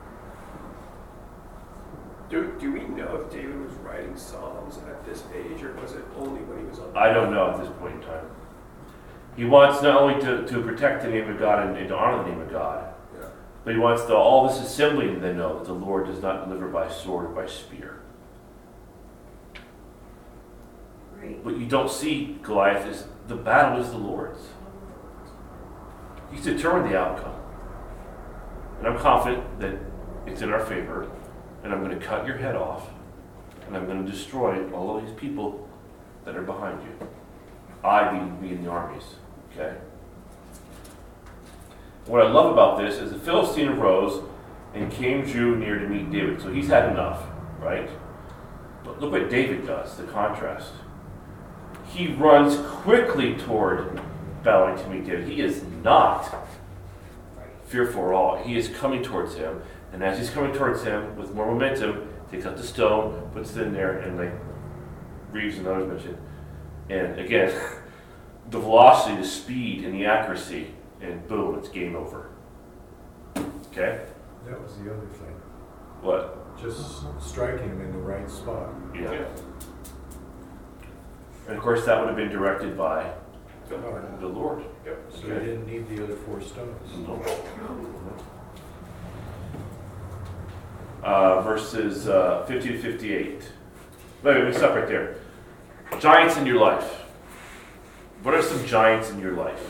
Do we know if David was writing Psalms at this age, or was it only when he was on? I don't know at this point in time. He wants not only to protect the name of God and to honor the name of God, Yeah. but he wants all this assembly to know that the Lord does not deliver by sword or by spear. Right. What you don't see, Goliath, is the battle is the Lord's. He's determined the outcome. And I'm confident that it's in our favor, and I'm going to cut your head off, and I'm going to destroy all of these people that are behind you. I being the armies, okay? What I love about this is the Philistine arose and drew near to meet David. So he's had enough, right? But look what David does, the contrast. He runs quickly toward bowing to meet David. He is not fearful at all. He is coming towards him, and as he's coming towards him with more momentum, takes out the stone, puts it in there, and like Reeves and others mentioned. And again, the velocity, the speed, and the accuracy, and boom, it's game over. Okay? That was the other thing, What? just striking him in the right spot. Yeah. And of course, that would have been directed by God. the Lord. So he didn't need the other 4 stones. No. Verses 50 to 58. Wait, let me stop right there. Giants in your life. What are some giants in your life?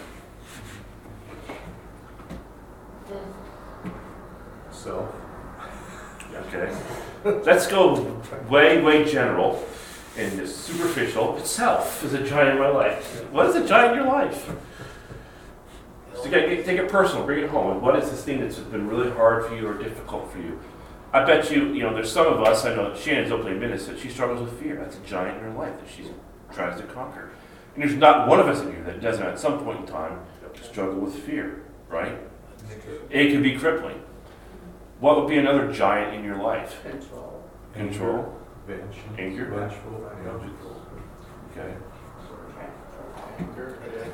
Self. Okay. Let's go way, way general and superficial. Itself is a giant in my life. What is a giant in your life? So you gotta take it personal, bring it home. And what is this thing that's been really hard for you or difficult for you? I bet you, there's some of us, I know Shannon's openly admitted that she struggles with fear. That's a giant in her life that she tries to conquer. And there's not one of us in here that doesn't at some point in time struggle with fear, right? It can be crippling. What would be another giant in your life? Control. Control. Anger. Anger. Vengeful. Yeah. Okay. Anger, addiction.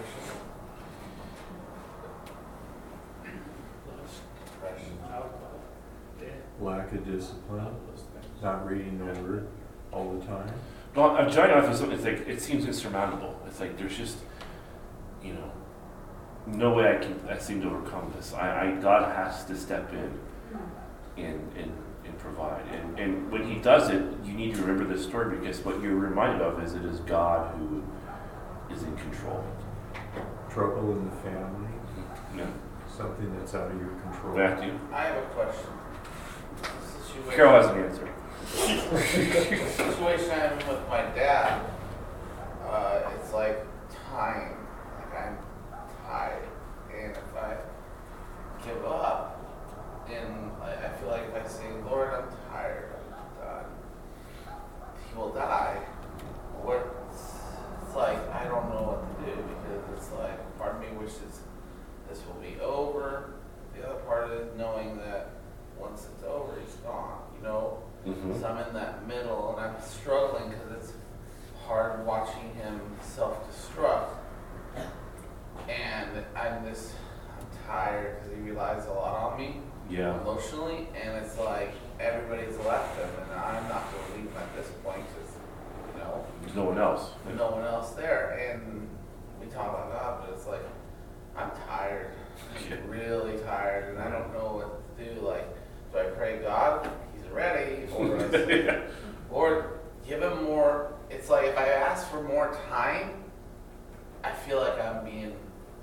Alcohol. Lack of discipline. Not reading the word all the time. Well, a giant in life is something. It's like it seems insurmountable. It's like there's just, no way I seem to overcome this. God has to step in and provide. And when He does it, you need to remember this story because what you're reminded of is it is God who is in control. Trouble in the family. Yeah. Something that's out of your control. Matthew. I have a question. Carol has an answer. Situation I'm in with my dad, it's like time. Like I'm tired. And if I give up, and I feel like if I say, Lord, I'm tired, I'm done, He will die. It's like, I don't know what to do because it's like, part of me wishes this will be over. The other part is knowing that once it's over, He's gone, Mm-hmm. So I'm in that middle, and I'm struggling because it's hard watching him self-destruct. And I'm tired because he relies a lot on me Yeah. emotionally, and it's like everybody's left him, and I'm not going to leave him at this point because, There's no one else. no one else there. And we talk about God, but it's like I'm tired, I'm really tired, and I don't know what to do. Like, do I pray God? Ready, or do I say, Lord, give him more? It's like if I ask for more time, I feel like I'm being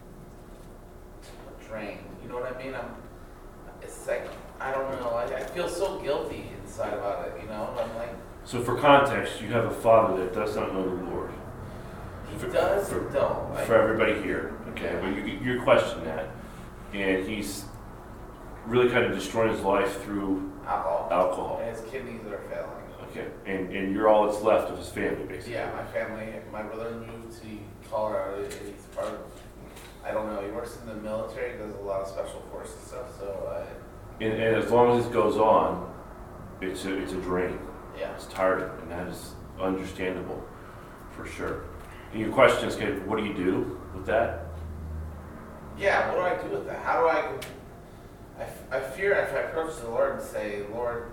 drained. You know what I mean? It's like, I don't know. I feel so guilty inside about it. I'm like. So for context, you have a father that does not know the Lord. He does or don't. For everybody here, okay. But you question that, and he's really kind of destroying his life through alcohol. And his kidneys are failing. Okay, and you're all that's left of his family, basically. Yeah, my family. My brother moved to Colorado. He's part of. I don't know. He works in the military. Does a lot of special forces stuff. So. And as long as this goes on, it's a drain. Yeah. It's tiring, and that is understandable, for sure. And your question is, okay, what do you do with that? Yeah, what do I do with that? How do I fear if I approach the Lord and say, Lord,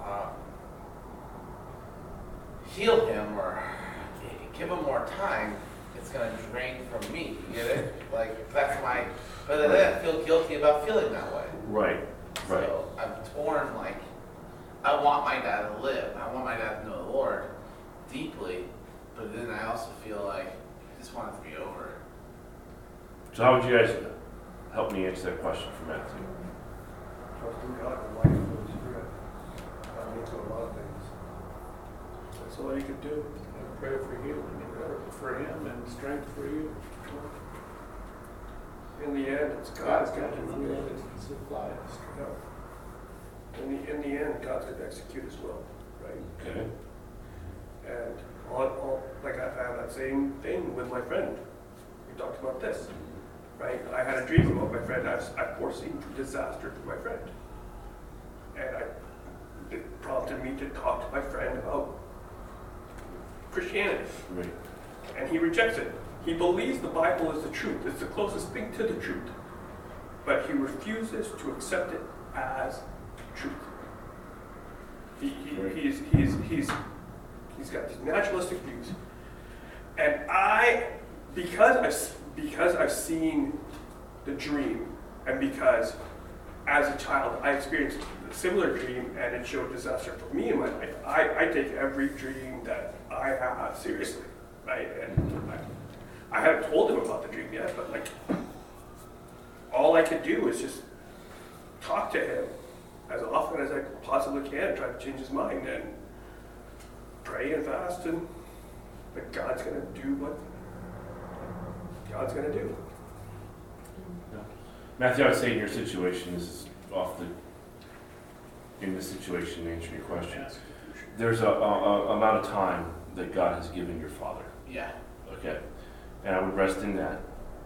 heal him or give him more time, it's going to drain from me. You get it? Like, that's my, but then I feel guilty about feeling that way. Right. So I'm torn, like, I want my dad to live. I want my dad to know the Lord deeply, but then I also feel like I just want it to be over. So how would you guys help me answer that question for Matthew? Trusting God and life of the Spirit. God leads to a lot of things. That's all you could do. And pray for healing for him and strength for you. In the end, it's God's got to do it. Supply us. In the end, God's going to execute his will, right? Okay. And like I have that same thing with my friend. We talked about this, right? I had a dream about my friend. I foreseen disaster to my friend, and it prompted me to talk to my friend about Christianity. Right. And he rejects it. He believes the Bible is the truth. It's the closest thing to the truth. But he refuses to accept it as truth. He's got these naturalistic views, and because I've seen the dream, and because as a child I experienced a similar dream and it showed disaster for me in my life, I take every dream that I have seriously, right? And I haven't told him about the dream yet, but like all I could do is just talk to him as often as I possibly can, try to change his mind, and pray and fast, and that God's going to do what God's going to do. Matthew, I would say in your situation, this is in this situation, answering your question, there's a amount of time that God has given your father. Yeah. Okay. And I would rest in that.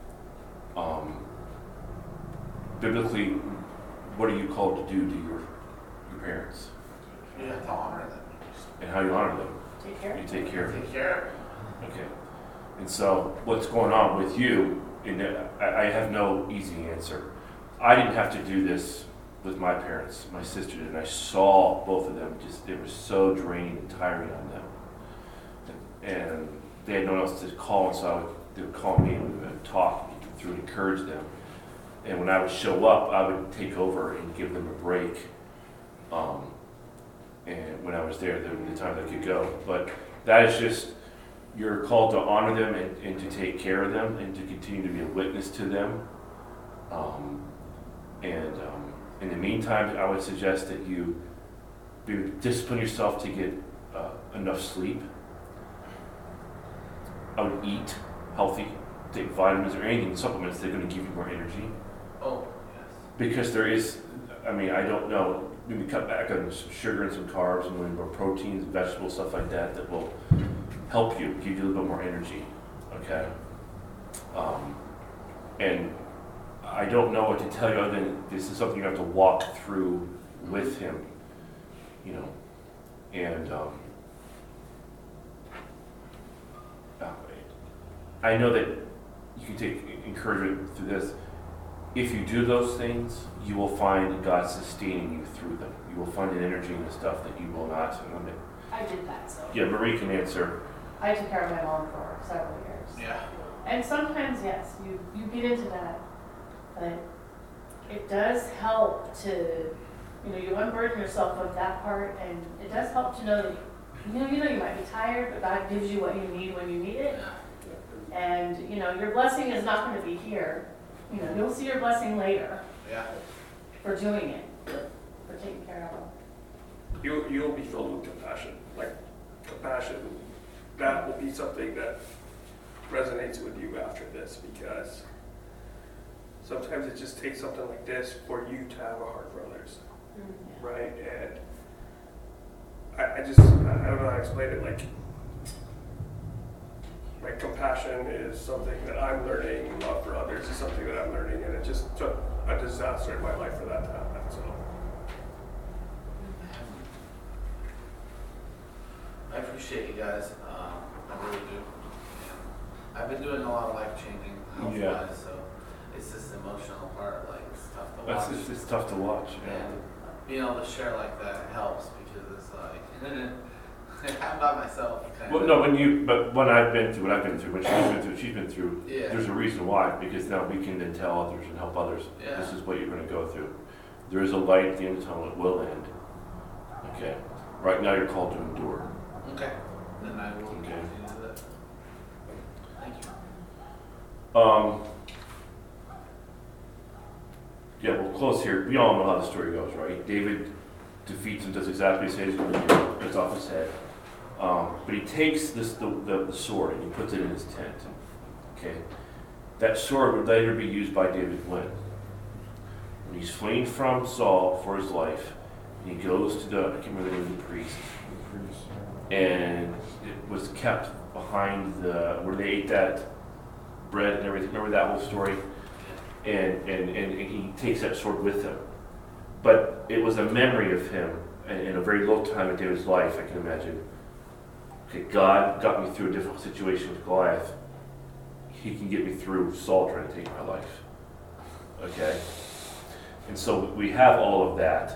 Biblically, what are you called to do to your parents? You have to honor them. And how you honor them? Take care. You take care of them. Take care of them. Okay. And so what's going on with you, I have no easy answer. I didn't have to do this with my parents. My sister did, and I saw both of them it was so draining and tiring on them. And they had no one else to call, and so they would call me and we would talk through and encourage them. And when I would show up, I would take over and give them a break. And when I was there, there would be times I could go. But that is just, you're called to honor them and to take care of them and to continue to be a witness to them. In the meantime, I would suggest that you discipline yourself to get enough sleep. I would eat healthy, take vitamins or anything, supplements that are going to give you more energy. Oh, yes. Because there is, I don't know, maybe cut back on some sugar and some carbs and more proteins, vegetables, stuff like that will help you, give you a little bit more energy, okay? And I don't know what to tell you other than this is something you have to walk through with him, and I know that you can take encouragement through this. If you do those things, you will find God sustaining you through them. You will find an energy in the stuff that you will not. I did that, so. Yeah, Marie can answer. I took care of my mom for several years. Yeah. And sometimes, yes, you get into that, but it does help to, you unburden yourself of that part, and it does help to know that, you might be tired, but God gives you what you need when you need it. And, your blessing is not going to be here. You'll see your blessing later. Yeah. For doing it, for taking care of them. You'll be filled with compassion. Like compassion, that will be something that resonates with you after this, because sometimes it just takes something like this for you to have a heart for others, right? And I don't know how to explain it. Like compassion is something that I'm learning. Love for others is something that I'm learning, and it just took a disaster in my life for that to happen. So I appreciate you guys. I really do. And I've been doing a lot of life-changing health-wise, so it's just the emotional part. Like it's tough to watch. It's tough to watch. Yeah. And being able to share like that helps, because it's like, I'm by myself. Well, no, what I've been through, what she's been through, Yeah. there's a reason why, because now we can then tell others and help others. Yeah. This is what you're going to go through. There is a light at the end of the tunnel. It will end. Okay. Right now, you're called to endure. Okay. Then I will Okay. continue to that. Thank you. Yeah, we'll close here. We all know how the story goes, right? David defeats him, does exactly what he says he's going to do. It's off his head. But he takes the sword and he puts it in his tent. Okay, that sword would later be used by David when he's fleeing from Saul for his life, and he goes to I can't remember the name of the priest, and it was kept behind where they ate that bread and everything. Remember that whole story? And he takes that sword with him. But it was a memory of him in a very low time in David's life, I can imagine. Okay, God got me through a difficult situation with Goliath. He can get me through Saul trying to take my life. Okay? And so we have all of that.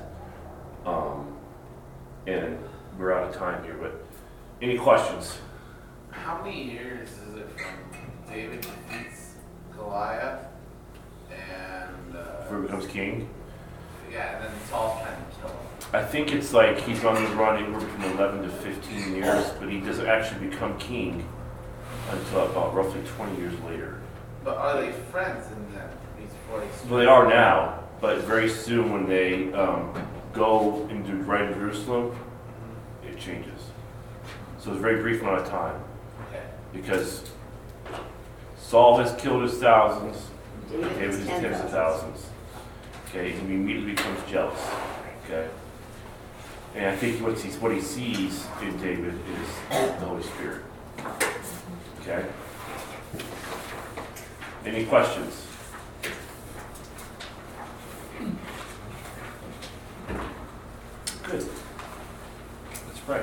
And we're out of time here, but any questions? How many years is it from David defeats Goliath and Before he becomes king? yeah, and then Saul's trying to kill him? I think it's like he's on the run anywhere between 11 to 15 years, but he doesn't actually become king until about roughly 20 years later. But are they friends in that before he's Well, they are now, but very soon when they go into right in Jerusalem, it changes. So it's a very brief amount of time Okay. because Saul has killed his thousands, David David has has 10,000. tens of thousands. Okay, and he immediately becomes jealous. Okay, and I think what he sees in David is the Holy Spirit. Okay. Any questions? Good. Let's pray.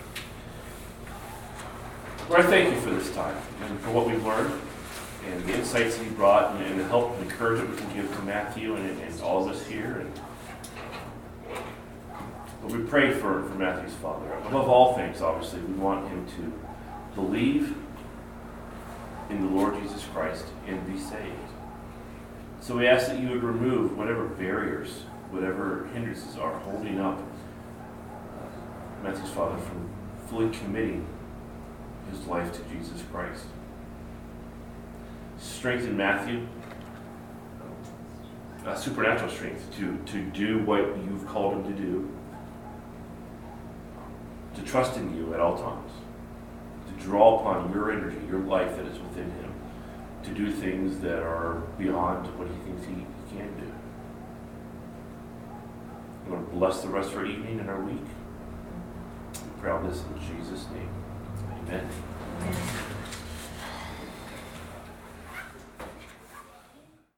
Lord, I thank you for this time and for what we've learned and the insights that you brought and the help and encouragement we can give to Matthew and all of us here. And Lord, we pray for Matthew's father. Above all things, obviously, we want him to believe in the Lord Jesus Christ and be saved. So we ask that you would remove whatever barriers, whatever hindrances are holding up Matthew's father from fully committing his life to Jesus Christ. Strengthen Matthew, supernatural strength to do what you've called him to do, to trust in you at all times, to draw upon your energy, your life that is within him, to do things that are beyond what he thinks he can do. We want to bless the rest of our evening and our week. We pray all this in Jesus' name. Amen.